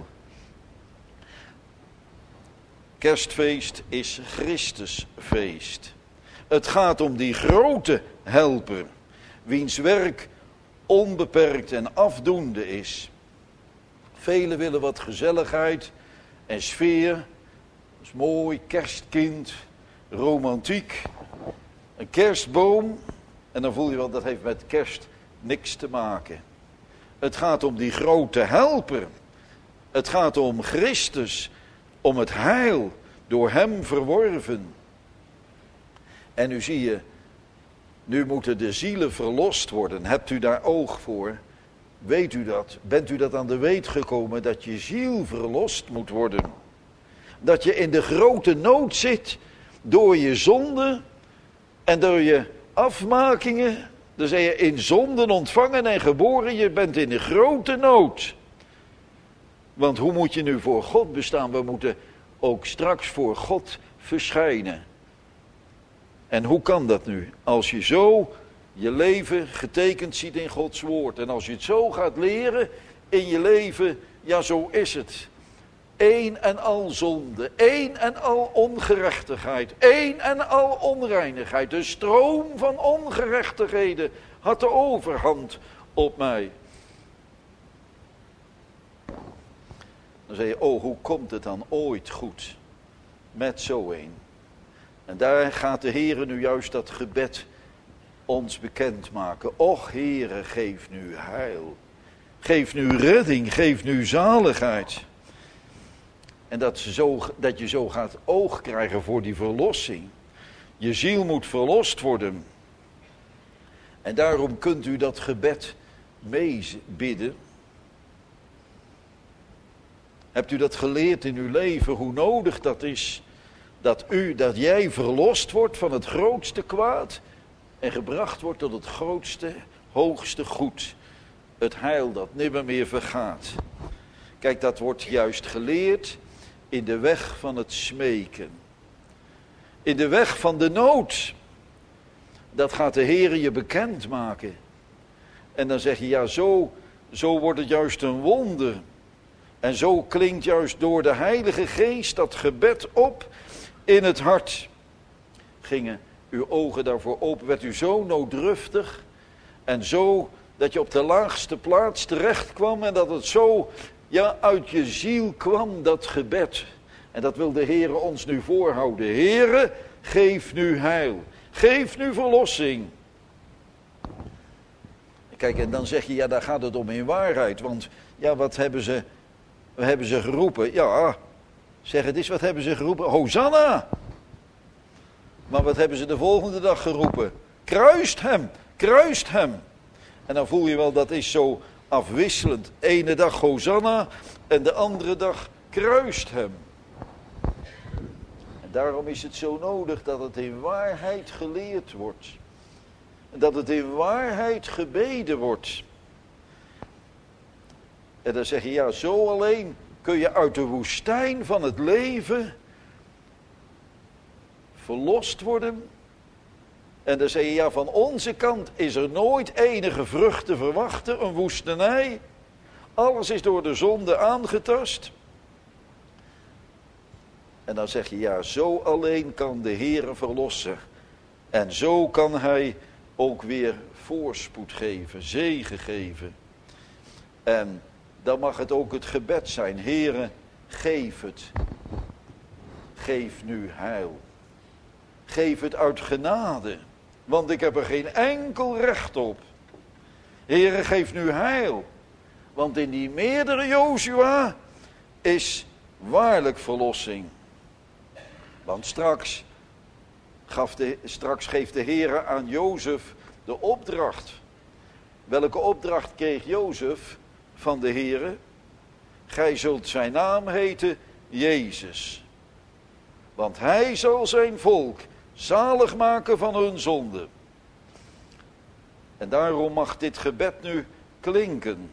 S1: Kerstfeest is Christusfeest. Het gaat om die grote helper, wiens werk onbeperkt en afdoende is. Velen willen wat gezelligheid en sfeer. Dat is mooi, kerstkind, romantiek. Een kerstboom. En dan voel je wel, dat heeft met kerst niks te maken. Het gaat om die grote helper. Het gaat om Christus, om het heil, door hem verworven. En nu zie je, nu moeten de zielen verlost worden. Hebt u daar oog voor? Weet u dat? Bent u dat aan de weet gekomen, dat je ziel verlost moet worden? Dat je in de grote nood zit door je zonde en door je afmakingen. Dan zijn je in zonden ontvangen en geboren, je bent in de grote nood. Want hoe moet je nu voor God bestaan? We moeten ook straks voor God verschijnen. En hoe kan dat nu? Als je zo je leven getekend ziet in Gods woord. En als je het zo gaat leren in je leven, zo is het. Eén en al zonde, één en al ongerechtigheid, één en al onreinigheid. De stroom van ongerechtigheden had de overhand op mij. Dan zeg je, hoe komt het dan ooit goed met zo een? En daar gaat de Heere nu juist dat gebed ons bekendmaken. Och Heere, geef nu heil. Geef nu redding, geef nu zaligheid. En dat je zo gaat oog krijgen voor die verlossing. Je ziel moet verlost worden. En daarom kunt u dat gebed meebidden. Hebt u dat geleerd in uw leven, hoe nodig dat is? Dat jij verlost wordt van het grootste kwaad en gebracht wordt tot het grootste, hoogste goed. Het heil dat nimmer meer vergaat. Kijk, dat wordt juist geleerd in de weg van het smeken. In de weg van de nood. Dat gaat de Heere je bekendmaken. En dan zeg je, zo wordt het juist een wonder. En zo klinkt juist door de Heilige Geest dat gebed op in het hart. Gingen uw ogen daarvoor open, werd u zo nooddruftig En zo dat je op de laagste plaats terecht kwam en dat het zo uit je ziel kwam, dat gebed. En dat wil de Heere ons nu voorhouden. Heere, geef nu heil. Geef nu verlossing. Kijk, en dan zeg je, daar gaat het om in waarheid. Want wat hebben ze geroepen? Ja, zeg het eens, wat hebben ze geroepen? Hosanna! Maar wat hebben ze de volgende dag geroepen? Kruist hem, kruist hem. En dan voel je wel, dat is zo afwisselend. Ene dag Hosanna en de andere dag kruist hem. En daarom is het zo nodig dat het in waarheid geleerd wordt. En dat het in waarheid gebeden wordt. En dan zeg je, zo alleen kun je uit de woestijn van het leven verlost worden. En dan zeg je, van onze kant is er nooit enige vrucht te verwachten, een woestenij. Alles is door de zonde aangetast. En dan zeg je, zo alleen kan de Heere verlossen. En zo kan hij ook weer voorspoed geven, zegen geven. En dan mag het ook het gebed zijn. Heere, geef het. Geef nu heil. Geef het uit genade. Want ik heb er geen enkel recht op. Heere, geef nu heil. Want in die meerdere Jozua is waarlijk verlossing. Want straks geeft de Heere aan Jozef de opdracht. Welke opdracht kreeg Jozef van de Heere? Gij zult zijn naam heten Jezus. Want hij zal zijn volk zalig maken van hun zonde. En daarom mag dit gebed nu klinken.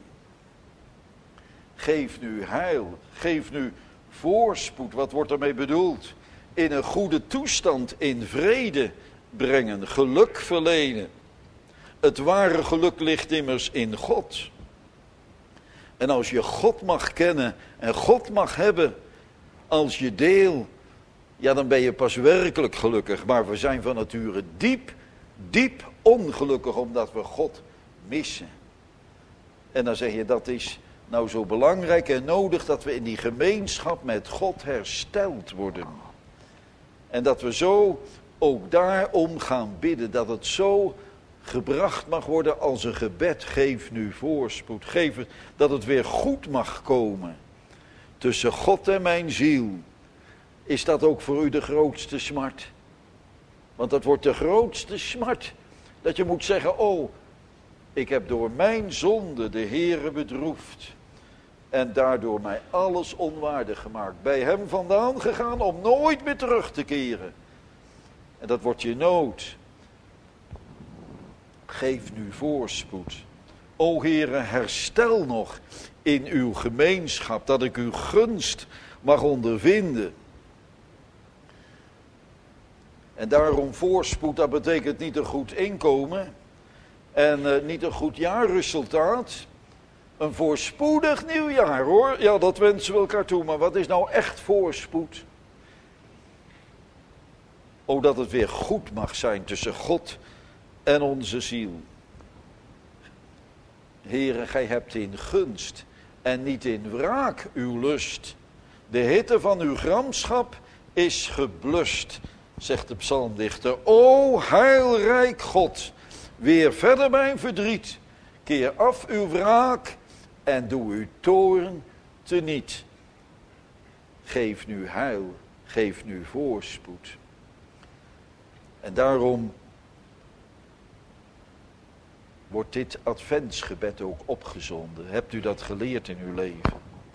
S1: Geef nu heil, geef nu voorspoed. Wat wordt ermee bedoeld? In een goede toestand, in vrede brengen, geluk verlenen. Het ware geluk ligt immers in God. En als je God mag kennen en God mag hebben als je deel, dan ben je pas werkelijk gelukkig. Maar we zijn van nature diep, diep ongelukkig omdat we God missen. En dan zeg je, dat is nou zo belangrijk en nodig dat we in die gemeenschap met God hersteld worden. En dat we zo ook daarom gaan bidden, dat het zo gebracht mag worden als een gebed. Geef nu voorspoed, geef het, dat het weer goed mag komen. Tussen God en mijn ziel. Is dat ook voor u de grootste smart? Want dat wordt de grootste smart. Dat je moet zeggen, ik heb door mijn zonde de Heere bedroefd. En daardoor mij alles onwaardig gemaakt. Bij hem vandaan gegaan om nooit meer terug te keren. En dat wordt je nood. Geef nu voorspoed. O Heere, herstel nog in uw gemeenschap. Dat ik uw gunst mag ondervinden. En daarom voorspoed, dat betekent niet een goed inkomen. En niet een goed jaarresultaat. Een voorspoedig nieuwjaar hoor. Ja, dat wensen we elkaar toe. Maar wat is nou echt voorspoed? Dat het weer goed mag zijn tussen God en onze ziel. Heere, gij hebt in gunst en niet in wraak uw lust. De hitte van uw gramschap is geblust, zegt de psalmdichter. O heilrijk God, weer verder mijn verdriet. Keer af uw wraak en doe uw toorn teniet. Geef nu heil, geef nu voorspoed. En daarom wordt dit adventsgebed ook opgezonden. Hebt u dat geleerd in uw leven?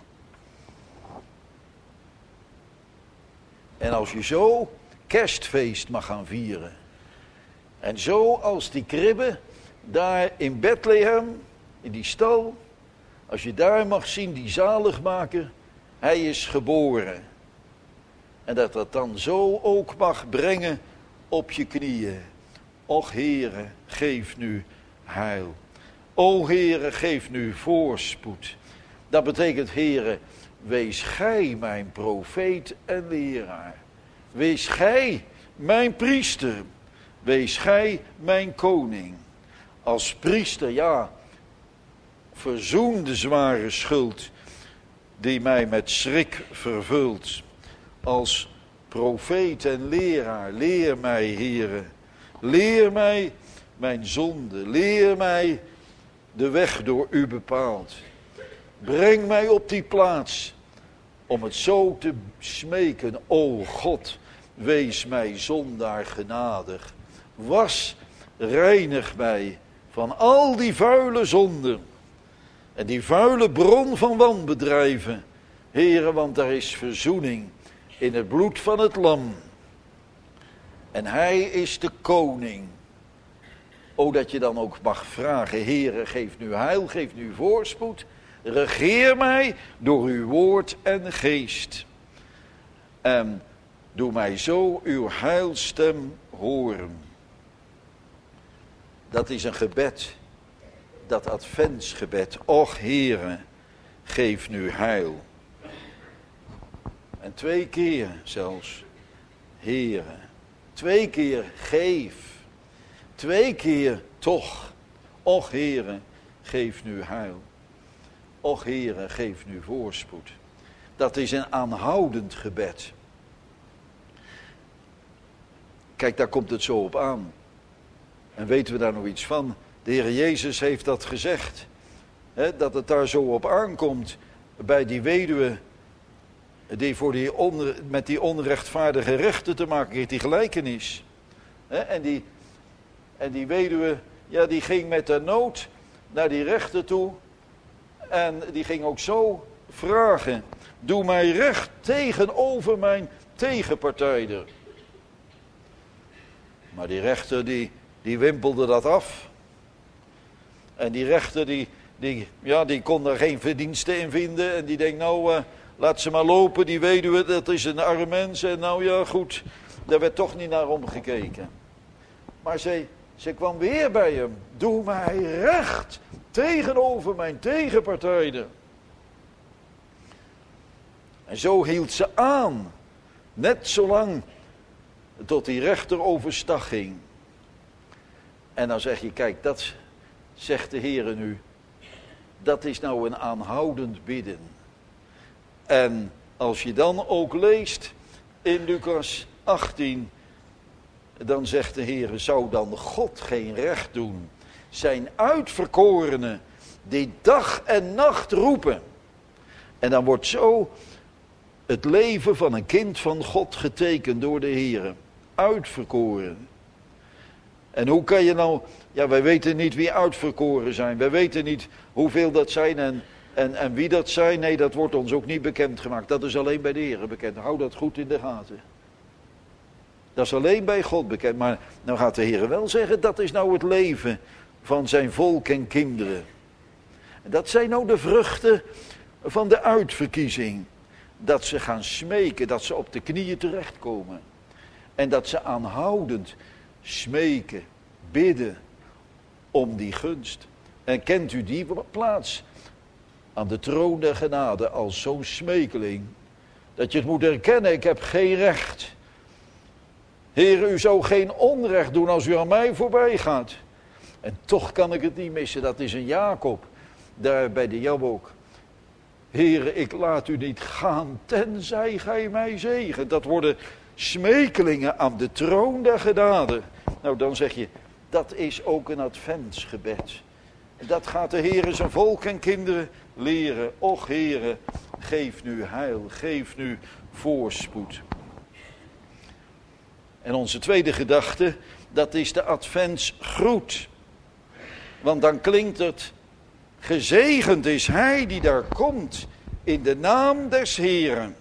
S1: En als je zo kerstfeest mag gaan vieren. En zo als die kribbe daar in Bethlehem, in die stal. Als je daar mag zien, die zaligmaker, hij is geboren. En dat dat dan zo ook mag brengen op je knieën. Och Heere, geef nu heil. O Heere, geef nu voorspoed. Dat betekent, Heere, wees gij mijn profeet en leraar. Wees gij mijn priester. Wees gij mijn koning. als priester, ja, verzoen de zware schuld die mij met schrik vervult. Als profeet en leraar, leer mij, Heere, leer mij mijn zonde, leer mij de weg door u bepaald. Breng mij op die plaats om het zo te smeken, o God, wees mij zondaar genadig. Was, reinig mij van al die vuile zonden en die vuile bron van wanbedrijven. Heere, want er is verzoening in het bloed van het lam. En hij is de koning. O, dat je dan ook mag vragen, Heere, geef nu heil, geef nu voorspoed. Regeer mij door uw woord en geest. En doe mij zo uw heilstem horen. Dat is een gebed. Dat adventsgebed. Och, Heere, geef nu heil. En 2 keer zelfs. Heere. 2 keer geef. 2 keer toch. Och, Heere, geef nu heil. Och, Heere, geef nu voorspoed. Dat is een aanhoudend gebed. Kijk, daar komt het zo op aan. En weten we daar nog iets van? De Heer Jezus heeft dat gezegd. Hè, dat het daar zo op aankomt bij die weduwe die met die onrechtvaardige rechten te maken heeft, die gelijkenis. Hè, en die weduwe, ja, die ging met de nood naar die rechter toe. En die ging ook zo vragen: doe mij recht tegenover mijn tegenpartijder. Maar die rechter die wimpelde dat af. En die rechter die kon daar geen verdienste in vinden. En die denkt, nou, laat ze maar lopen, die weduwe, dat is een arm mens. En nou ja, goed, daar werd toch niet naar omgekeken. Maar ze kwam weer bij hem. Doe mij recht tegenover mijn tegenpartijder. En zo hield ze aan. Net zolang tot die rechter overstag ging. En dan zeg je, kijk, dat zegt de Heere nu. Dat is nou een aanhoudend bidden. En als je dan ook leest in Lucas 18, dan zegt de Heere, zou dan God geen recht doen? Zijn uitverkorenen die dag en nacht roepen. En dan wordt zo het leven van een kind van God getekend door de Heere. Uitverkoren. En hoe kan je nou... Ja, wij weten niet wie uitverkoren zijn. Wij weten niet hoeveel dat zijn en wie dat zijn. Nee, dat wordt ons ook niet bekendgemaakt. Dat is alleen bij de Heere bekend. Hou dat goed in de gaten. Dat is alleen bij God bekend. Maar nou gaat de Heere wel zeggen, dat is nou het leven van zijn volk en kinderen. En dat zijn nou de vruchten van de uitverkiezing. Dat ze gaan smeken, dat ze op de knieën terechtkomen. En dat ze aanhoudend smeken, bidden om die gunst. En kent u die plaats aan de troon der genade als zo'n smekeling? Dat je het moet erkennen, ik heb geen recht. Heer, u zou geen onrecht doen als u aan mij voorbij gaat. En toch kan ik het niet missen, dat is een Jacob, daar bij de Jabok. Heer, ik laat u niet gaan, tenzij gij mij zegent. Dat worden smekelingen aan de troon der genade. Nou, dan zeg je, dat is ook een adventsgebed. Dat gaat de Heere zijn volk en kinderen leren. Och Heere, geef nu heil, geef nu voorspoed. En onze tweede gedachte, dat is de adventsgroet. Want dan klinkt het, gezegend is hij die daar komt in de naam des Heeren.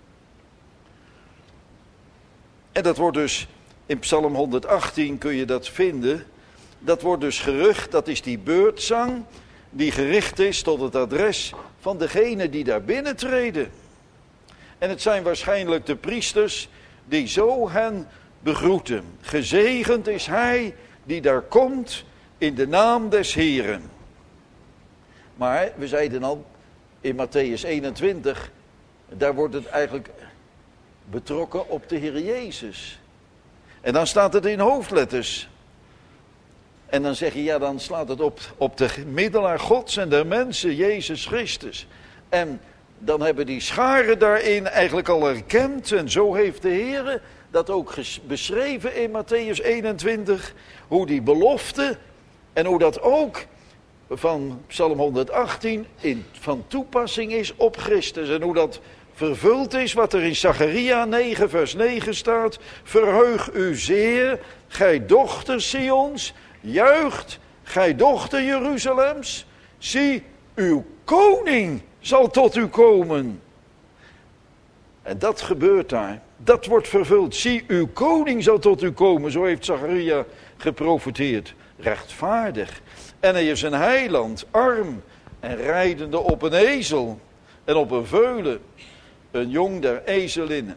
S1: En dat wordt dus, in Psalm 118 kun je dat vinden. Dat wordt dus gerucht, dat is die beurtzang die gericht is tot het adres van degene die daar binnentreden. En het zijn waarschijnlijk de priesters die zo hen begroeten. Gezegend is hij die daar komt in de naam des Heeren. Maar we zeiden al in Mattheüs 21, daar wordt het eigenlijk betrokken op de Heer Jezus. En dan staat het in hoofdletters. En dan zeg je, ja, dan slaat het op de middelaar Gods en der mensen, Jezus Christus. En dan hebben die scharen daarin eigenlijk al erkend. En zo heeft de Heer dat ook beschreven in Mattheüs 21. Hoe die belofte en hoe dat ook van Psalm 118 van toepassing is op Christus. En hoe dat vervuld is wat er in Zacharia 9 vers 9 staat. Verheug u zeer, gij dochter Sions. Juicht, gij dochter Jeruzalems. Zie, uw koning zal tot u komen. En dat gebeurt daar. Dat wordt vervuld. Zie, uw koning zal tot u komen. Zo heeft Zacharia geprofeteerd. Rechtvaardig. En hij is een heiland, arm en rijdende op een ezel. En op een veulen, een jong der ezelinnen.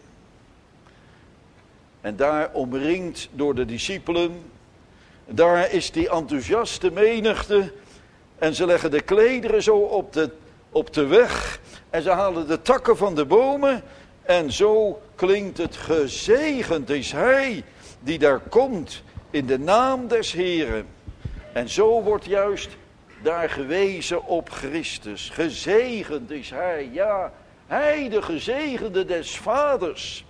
S1: En daar omringd door de discipelen. Daar is die enthousiaste menigte. En ze leggen de klederen zo op de weg. En ze halen de takken van de bomen. En zo klinkt het: gezegend is hij die daar komt in de naam des Heren. En zo wordt juist daar gewezen op Christus. Gezegend is hij, ja, hij de gezegende des Vaders.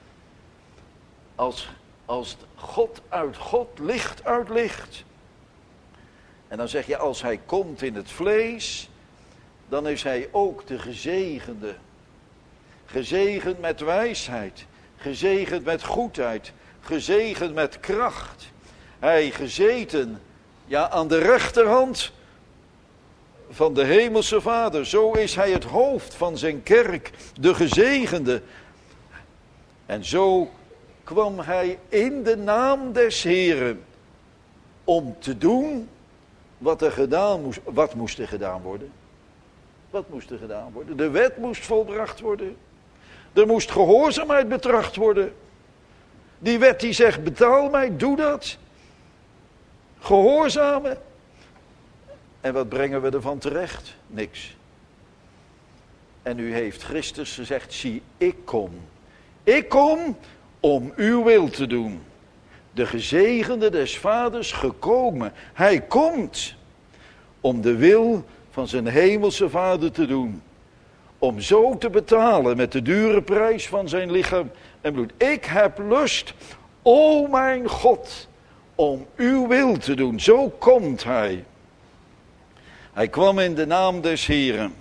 S1: Als God uit God, licht uit licht. En dan zeg je, als hij komt in het vlees, dan is hij ook de gezegende. Gezegend met wijsheid, gezegend met goedheid, gezegend met kracht. Hij gezeten, ja, aan de rechterhand van de hemelse Vader. Zo is hij het hoofd van zijn kerk, de gezegende. En zo kwam hij in de naam des Heren om te doen wat er gedaan moest. Wat moest er gedaan worden? Wat moest er gedaan worden? De wet moest volbracht worden. Er moest gehoorzaamheid betracht worden. Die wet die zegt, betaal mij, doe dat. Gehoorzamen. En wat brengen we ervan terecht? Niks. En nu heeft Christus gezegd, zie, ik kom. Ik kom om uw wil te doen. De gezegende des Vaders gekomen. Hij komt om de wil van zijn hemelse Vader te doen. Om zo te betalen met de dure prijs van zijn lichaam en bloed. Ik heb lust, o mijn God, om uw wil te doen. Zo komt hij. Hij kwam in de naam des Heren.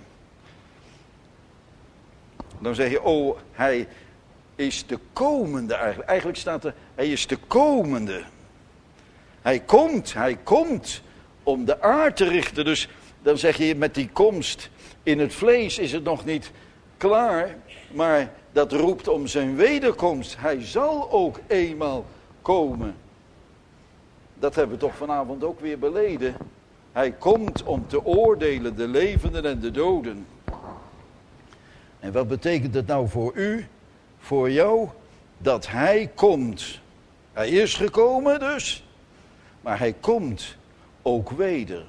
S1: Dan zeg je, oh, hij is de komende eigenlijk. Eigenlijk staat er, hij is de komende. Hij komt om de aard te richten. Dus dan zeg je, met die komst in het vlees is het nog niet klaar. Maar dat roept om zijn wederkomst. Hij zal ook eenmaal komen. Dat hebben we toch vanavond ook weer beleden. Hij komt om te oordelen de levenden en de doden. En wat betekent het nou voor u, voor jou, dat hij komt? Hij is gekomen dus, maar hij komt ook weder.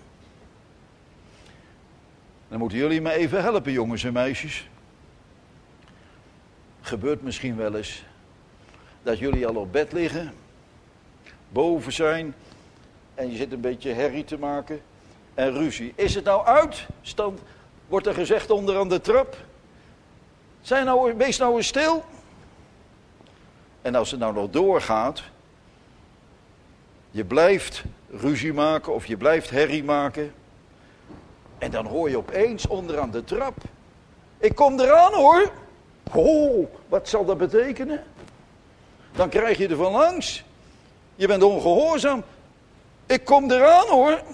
S1: Dan moeten jullie me even helpen, jongens en meisjes. Gebeurt misschien wel eens dat jullie al op bed liggen, boven zijn en je zit een beetje herrie te maken en ruzie. Is het nou uit? Wordt er gezegd onderaan de trap? Wees nou eens stil. En als het nou nog doorgaat, je blijft ruzie maken of je blijft herrie maken. En dan hoor je opeens onderaan de trap: ik kom eraan hoor. Oh, wat zal dat betekenen? Dan krijg je er van langs. Je bent ongehoorzaam. Ik kom eraan hoor.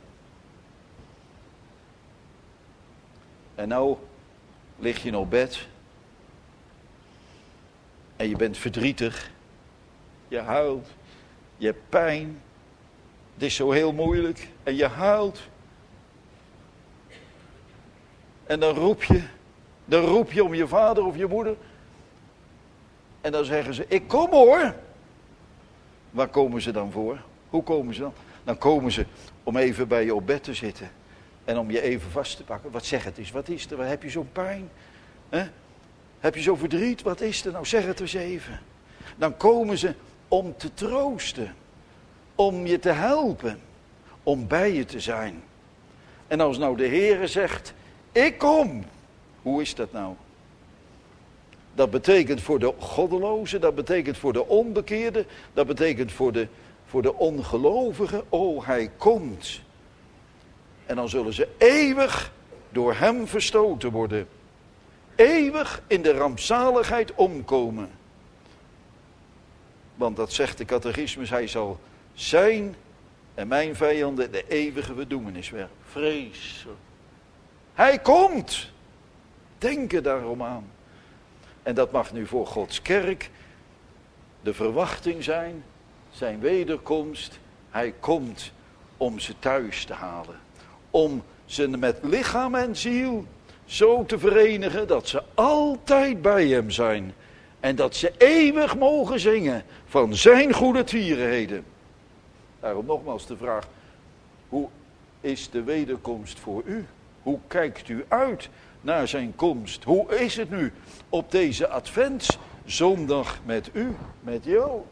S1: En nou lig je in op bed. En je bent verdrietig. Je huilt. Je hebt pijn. Het is zo heel moeilijk. En je huilt. En dan roep je om je vader of je moeder. En dan zeggen ze: ik kom hoor. Waar komen ze dan voor? Hoe komen ze dan? Dan komen ze om even bij je op bed te zitten. En om je even vast te pakken. Wat zeg het eens? Wat is er? Waar heb je zo'n pijn? Heb je zo verdriet? Wat is er nou? Zeg het eens even. Dan komen ze om te troosten. Om je te helpen. om bij je te zijn. En als nou de Heere zegt, ik kom. Hoe is dat nou? Dat betekent voor de goddelozen, dat betekent voor de onbekeerden, dat betekent voor de ongelovigen. Oh, hij komt. En dan zullen ze eeuwig door hem verstoten worden. Eeuwig in de rampzaligheid omkomen. Want dat zegt de catechismus, hij zal zijn en mijn vijanden de eeuwige verdoemenis werpen. Vreselijk. Hij komt. Denk er daarom aan. En dat mag nu voor Gods kerk de verwachting zijn, zijn wederkomst. Hij komt om ze thuis te halen. Om ze met lichaam en ziel zo te verenigen dat ze altijd bij hem zijn. En dat ze eeuwig mogen zingen van zijn goede tierenheden. Daarom nogmaals de vraag, hoe is de wederkomst voor u? Hoe kijkt u uit naar zijn komst? Hoe is het nu op deze adventszondag met u, met jou?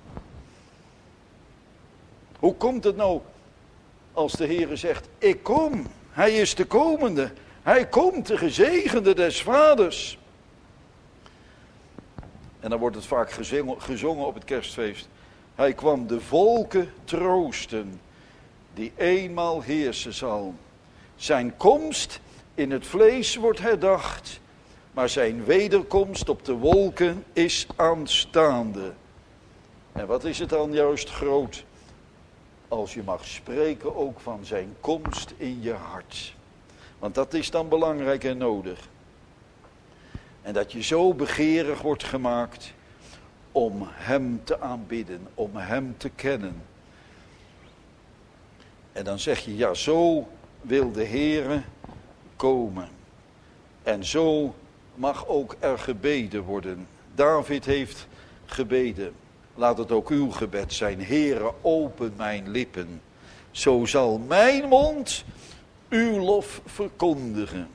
S1: Hoe komt het nou als de Heere zegt, ik kom, hij is de komende, hij komt, de gezegende des vaders. En dan wordt het vaak gezongen op het kerstfeest. Hij kwam de volken troosten, die eenmaal heersen zal. Zijn komst in het vlees wordt herdacht, maar zijn wederkomst op de wolken is aanstaande. En wat is het dan juist groot, als je mag spreken ook van zijn komst in je hart. Want dat is dan belangrijk en nodig. En dat je zo begeerig wordt gemaakt om hem te aanbidden, om hem te kennen. En dan zeg je, ja, zo wil de Heere komen. En zo mag ook er gebeden worden. David heeft gebeden. Laat het ook uw gebed zijn. Heere, open mijn lippen. Zo zal mijn mond uw lof verkondigen.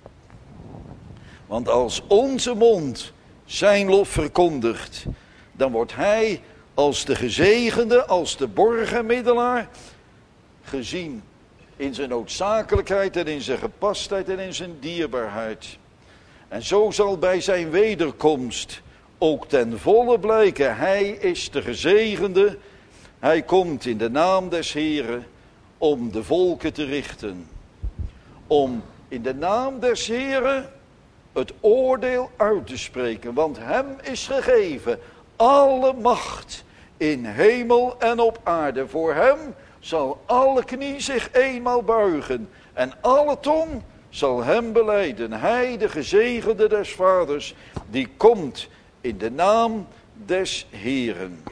S1: Want als onze mond zijn lof verkondigt, dan wordt hij als de gezegende, als de borgenmiddelaar gezien in zijn noodzakelijkheid en in zijn gepastheid en in zijn dierbaarheid. En zo zal bij zijn wederkomst ook ten volle blijken, hij is de gezegende, hij komt in de naam des Heren om de volken te richten. Om in de naam des Heren het oordeel uit te spreken, want hem is gegeven alle macht in hemel en op aarde. Voor hem zal alle knie zich eenmaal buigen en alle tong zal hem belijden. Hij, de gezegende des vaders, die komt in de naam des Heren.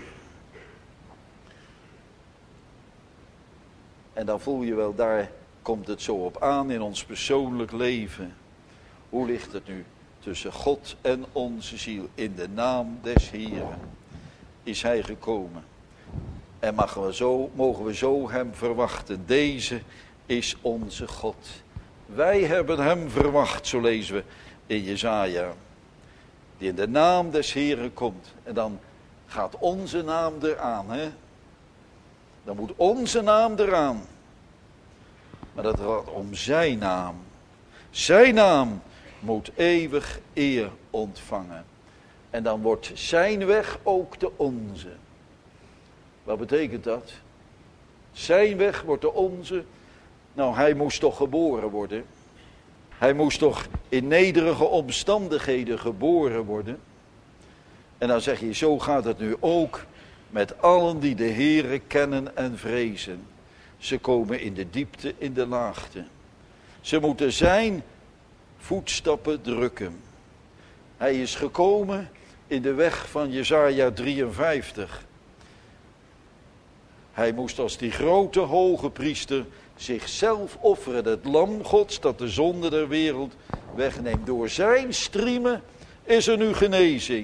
S1: En dan voel je wel, daar komt het zo op aan in ons persoonlijk leven. Hoe ligt het nu tussen God en onze ziel? In de naam des Heren is hij gekomen. En mogen we zo hem verwachten. Deze is onze God. Wij hebben hem verwacht, zo lezen we in Jesaja. Die in de naam des Heren komt. En dan gaat onze naam eraan. Hè? Dan moet onze naam eraan. Maar dat gaat om zijn naam. Zijn naam moet eeuwig eer ontvangen. En dan wordt zijn weg ook de onze. Wat betekent dat? Zijn weg wordt de onze. Nou, hij moest toch geboren worden. Hij moest toch in nederige omstandigheden geboren worden. En dan zeg je, zo gaat het nu ook met allen die de Heere kennen en vrezen. Ze komen in de diepte, in de laagte. Ze moeten zijn voetstappen drukken. Hij is gekomen in de weg van Jesaja 53. Hij moest als die grote hoge priester zichzelf offeren. Het lam Gods dat de zonde der wereld wegneemt. Door zijn striemen is er nu genezing.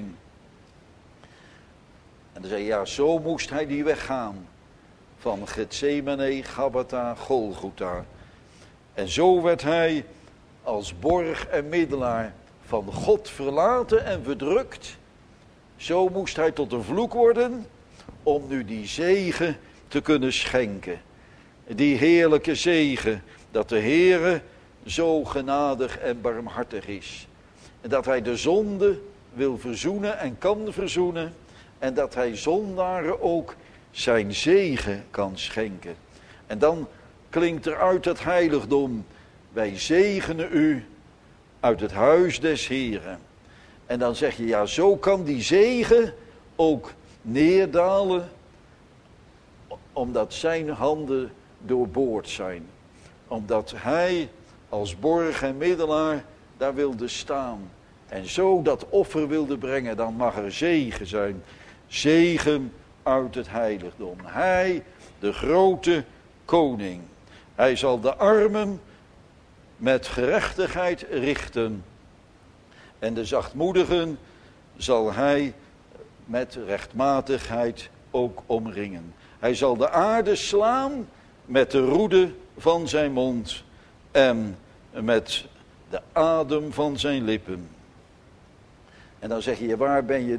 S1: En dan zei je, ja, zo moest hij die weg gaan. Van Getsemane, Gabbatha, Golgotha. En zo werd hij als borg en middelaar van God verlaten en verdrukt. Zo moest hij tot een vloek worden om nu die zegen te kunnen schenken. die heerlijke zegen, dat de Heere zo genadig en barmhartig is. En dat hij de zonde wil verzoenen en kan verzoenen. En dat hij zondaren ook zijn zegen kan schenken. En dan klinkt er uit het heiligdom: wij zegenen u uit het huis des Heeren. En dan zeg je, ja, zo kan die zegen ook neerdalen, omdat zijn handen doorboord zijn. Omdat hij als borg en middelaar daar wilde staan. En zo dat offer wilde brengen, dan mag er zegen zijn. Zegen uit het heiligdom. Hij, de grote koning. Hij zal de armen met gerechtigheid richten. En de zachtmoedigen zal hij met rechtmatigheid ook omringen. Hij zal de aarde slaan met de roede van zijn mond en met de adem van zijn lippen. En dan zeg je,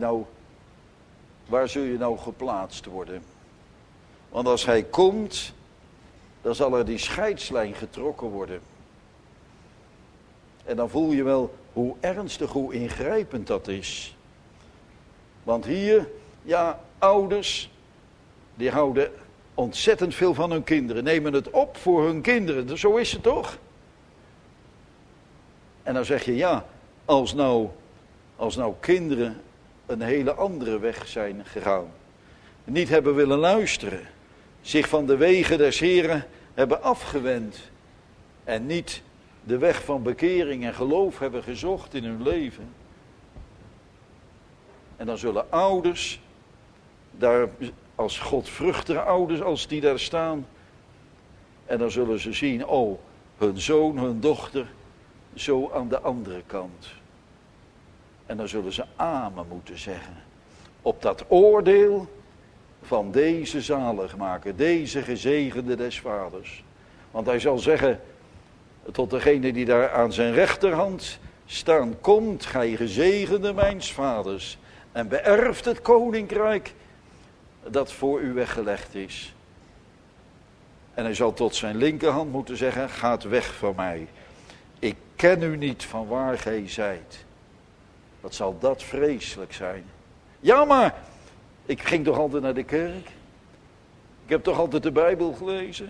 S1: waar zul je nou geplaatst worden? Want als hij komt, dan zal er die scheidslijn getrokken worden. En dan voel je wel hoe ernstig, hoe ingrijpend dat is. Want hier, ja, ouders, die houden ontzettend veel van hun kinderen. Nemen het op voor hun kinderen. Zo is het toch? En dan zeg je, ja, als nou kinderen een hele andere weg zijn gegaan. Niet hebben willen luisteren. Zich van de wegen des Heren hebben afgewend. En niet de weg van bekering en geloof hebben gezocht in hun leven. En dan zullen ouders, daar als godvruchtige ouders, als die daar staan. En dan zullen ze zien, oh, hun zoon, hun dochter, zo aan de andere kant. En dan zullen ze amen moeten zeggen. Op dat oordeel van deze zaligmaker, deze gezegende des vaders. Want hij zal zeggen tot degene die daar aan zijn rechterhand staan: komt, gij gezegende mijns vaders, en beërft het koninkrijk dat voor u weggelegd is. En hij zal tot zijn linkerhand moeten zeggen: gaat weg van mij. Ik ken u niet van waar gij zijt. Wat zal dat vreselijk zijn. Ja, maar ik ging toch altijd naar de kerk. Ik heb toch altijd de Bijbel gelezen.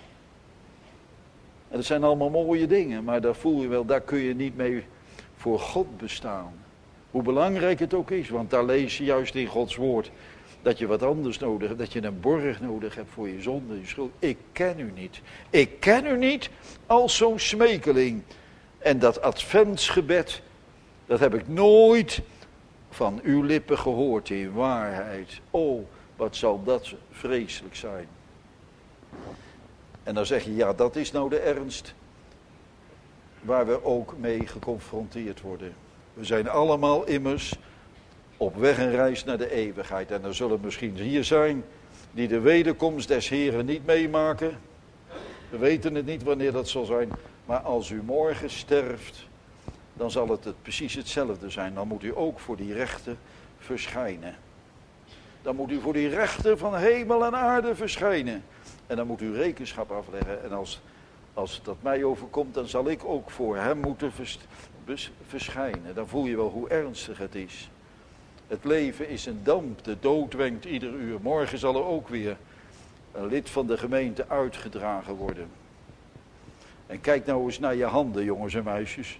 S1: En dat zijn allemaal mooie dingen, maar daar voel je wel, daar kun je niet mee voor God bestaan. Hoe belangrijk het ook is, want daar lees je juist in Gods woord dat je wat anders nodig hebt, dat je een borg nodig hebt voor je zonde, je schuld. Ik ken u niet. Ik ken u niet als zo'n smekeling. En dat adventsgebed, dat heb ik nooit van uw lippen gehoord in waarheid. Oh, wat zal dat vreselijk zijn. En dan zeg je, ja, dat is nou de ernst waar we ook mee geconfronteerd worden. We zijn allemaal immers op weg en reis naar de eeuwigheid. En er zullen misschien hier zijn die de wederkomst des Heren niet meemaken. We weten het niet wanneer dat zal zijn. Maar als u morgen sterft, dan zal het precies hetzelfde zijn. Dan moet u ook voor die rechter verschijnen. Dan moet u voor die rechter van hemel en aarde verschijnen. En dan moet u rekenschap afleggen. En als dat mij overkomt, dan zal ik ook voor hem moeten verschijnen. Dan voel je wel hoe ernstig het is. Het leven is een damp, de dood wenkt ieder uur. Morgen zal er ook weer een lid van de gemeente uitgedragen worden. En kijk nou eens naar je handen, jongens en meisjes.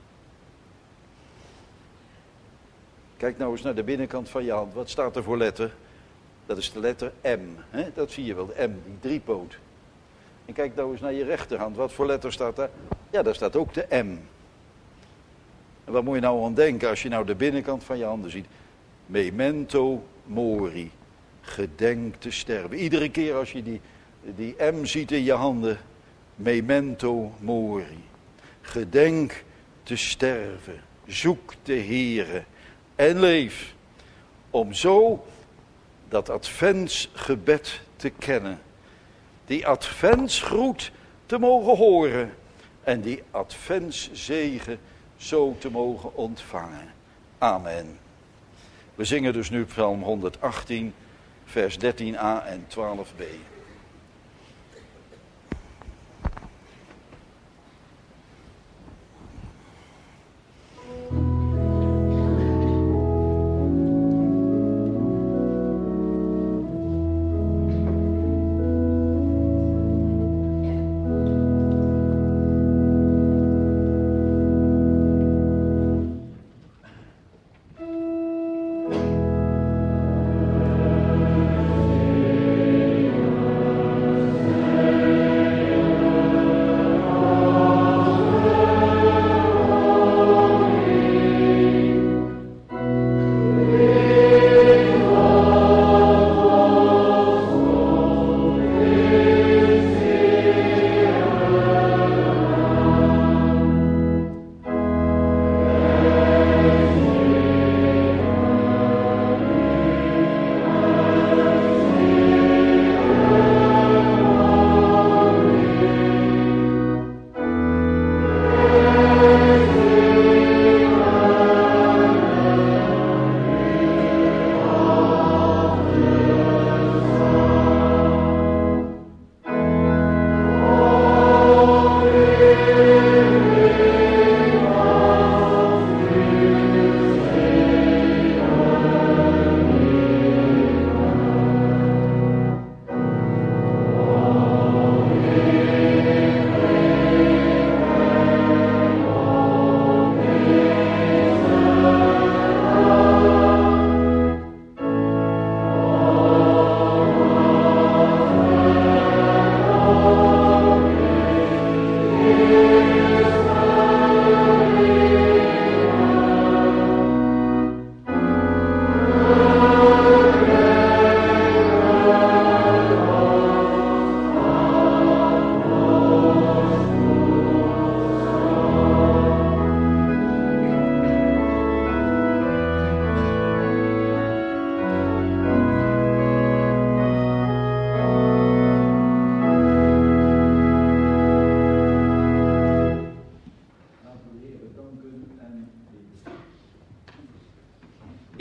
S1: Kijk nou eens naar de binnenkant van je hand. Wat staat er voor letter? Dat is de letter M. Hè? Dat zie je wel, de M, die driepoot. En kijk nou eens naar je rechterhand. Wat voor letter staat daar? Ja, daar staat ook de M. En wat moet je nou aan denken als je nou de binnenkant van je handen ziet? Memento mori. Gedenk te sterven. Iedere keer als je die M ziet in je handen. Memento mori. Gedenk te sterven. Zoek de Heere. En leef. Om zo dat adventsgebed te kennen. Die adventsgroet te mogen horen. En die adventszegen zo te mogen ontvangen. Amen. We zingen dus nu Psalm 118, vers 13a en 12b.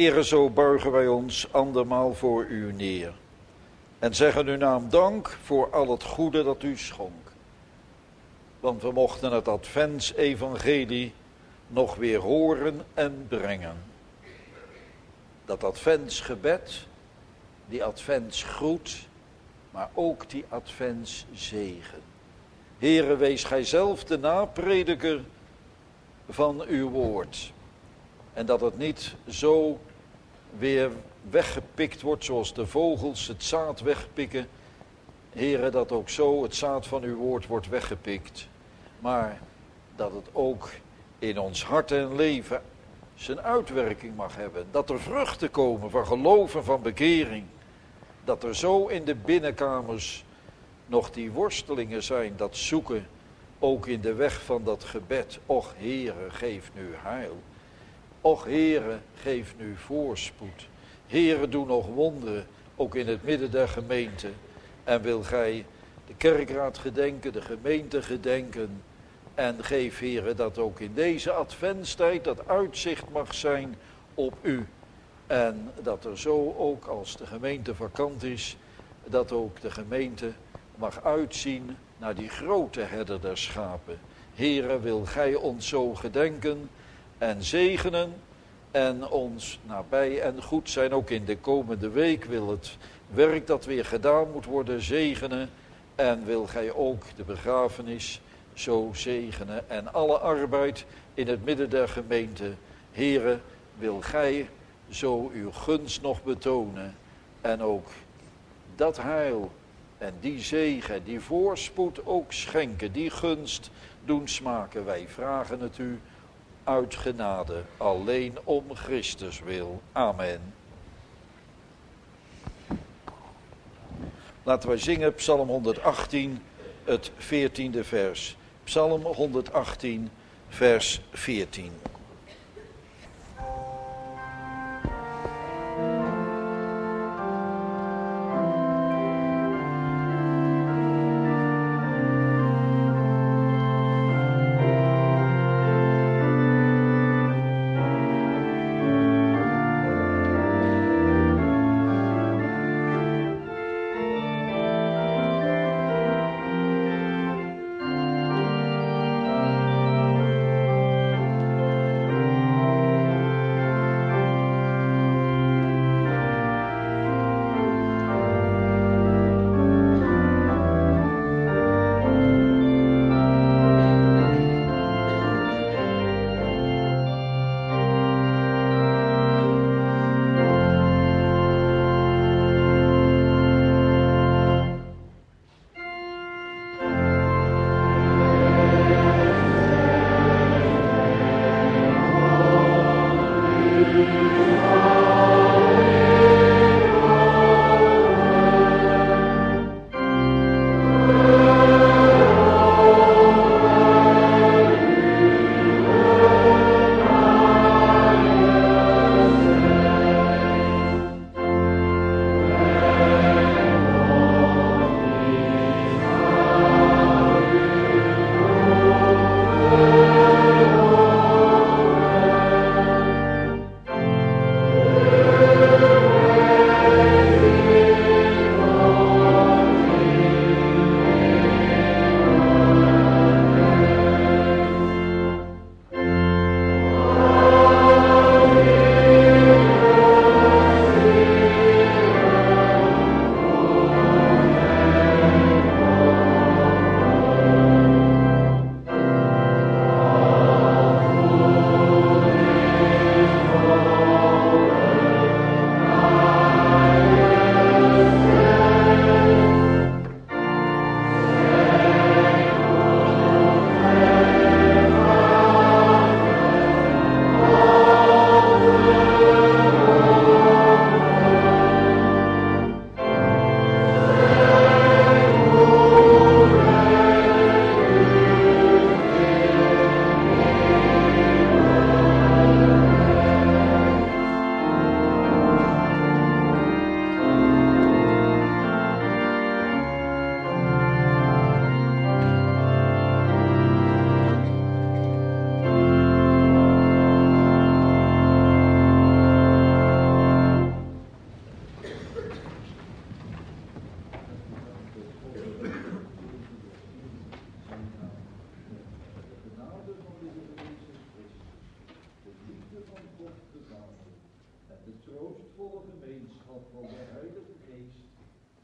S1: Heere, zo buigen wij ons andermaal voor u neer. En zeggen uw naam dank voor al het goede dat u schonk. Want we mochten het adventsevangelie nog weer horen en brengen. Dat adventsgebed, die adventsgroet, maar ook die adventszegen. Heere, wees gij zelf de naprediker van uw woord. En dat het niet zo weer weggepikt wordt zoals de vogels het zaad wegpikken. Heere, dat ook zo het zaad van uw woord wordt weggepikt. Maar dat het ook in ons hart en leven zijn uitwerking mag hebben. Dat er vruchten komen van geloof en van bekering. Dat er zo in de binnenkamers nog die worstelingen zijn, dat zoeken, ook in de weg van dat gebed. Och Heere, geef nu heil. Och Heere, geef nu voorspoed. Heere, doe nog wonderen, ook in het midden der gemeente. En wil gij de kerkraad gedenken, de gemeente gedenken. En geef, Heere, dat ook in deze adventstijd dat uitzicht mag zijn op u. En dat er zo ook, als de gemeente vakant is, dat ook de gemeente mag uitzien naar die grote herder der schapen. Heere, wil gij ons zo gedenken en zegenen en ons nabij en goed zijn. Ook in de komende week wil het werk dat weer gedaan moet worden zegenen. En wil gij ook de begrafenis zo zegenen en alle arbeid in het midden der gemeente. Heere, wil gij zo uw gunst nog betonen en ook dat heil en die zegen, die voorspoed ook schenken, die gunst doen smaken. Wij vragen het u uit genade, alleen om Christus wil. Amen. Laten wij zingen Psalm 118, het 14e vers. Psalm 118, vers 14.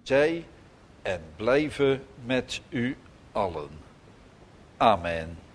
S1: zij en blijven met u allen. Amen.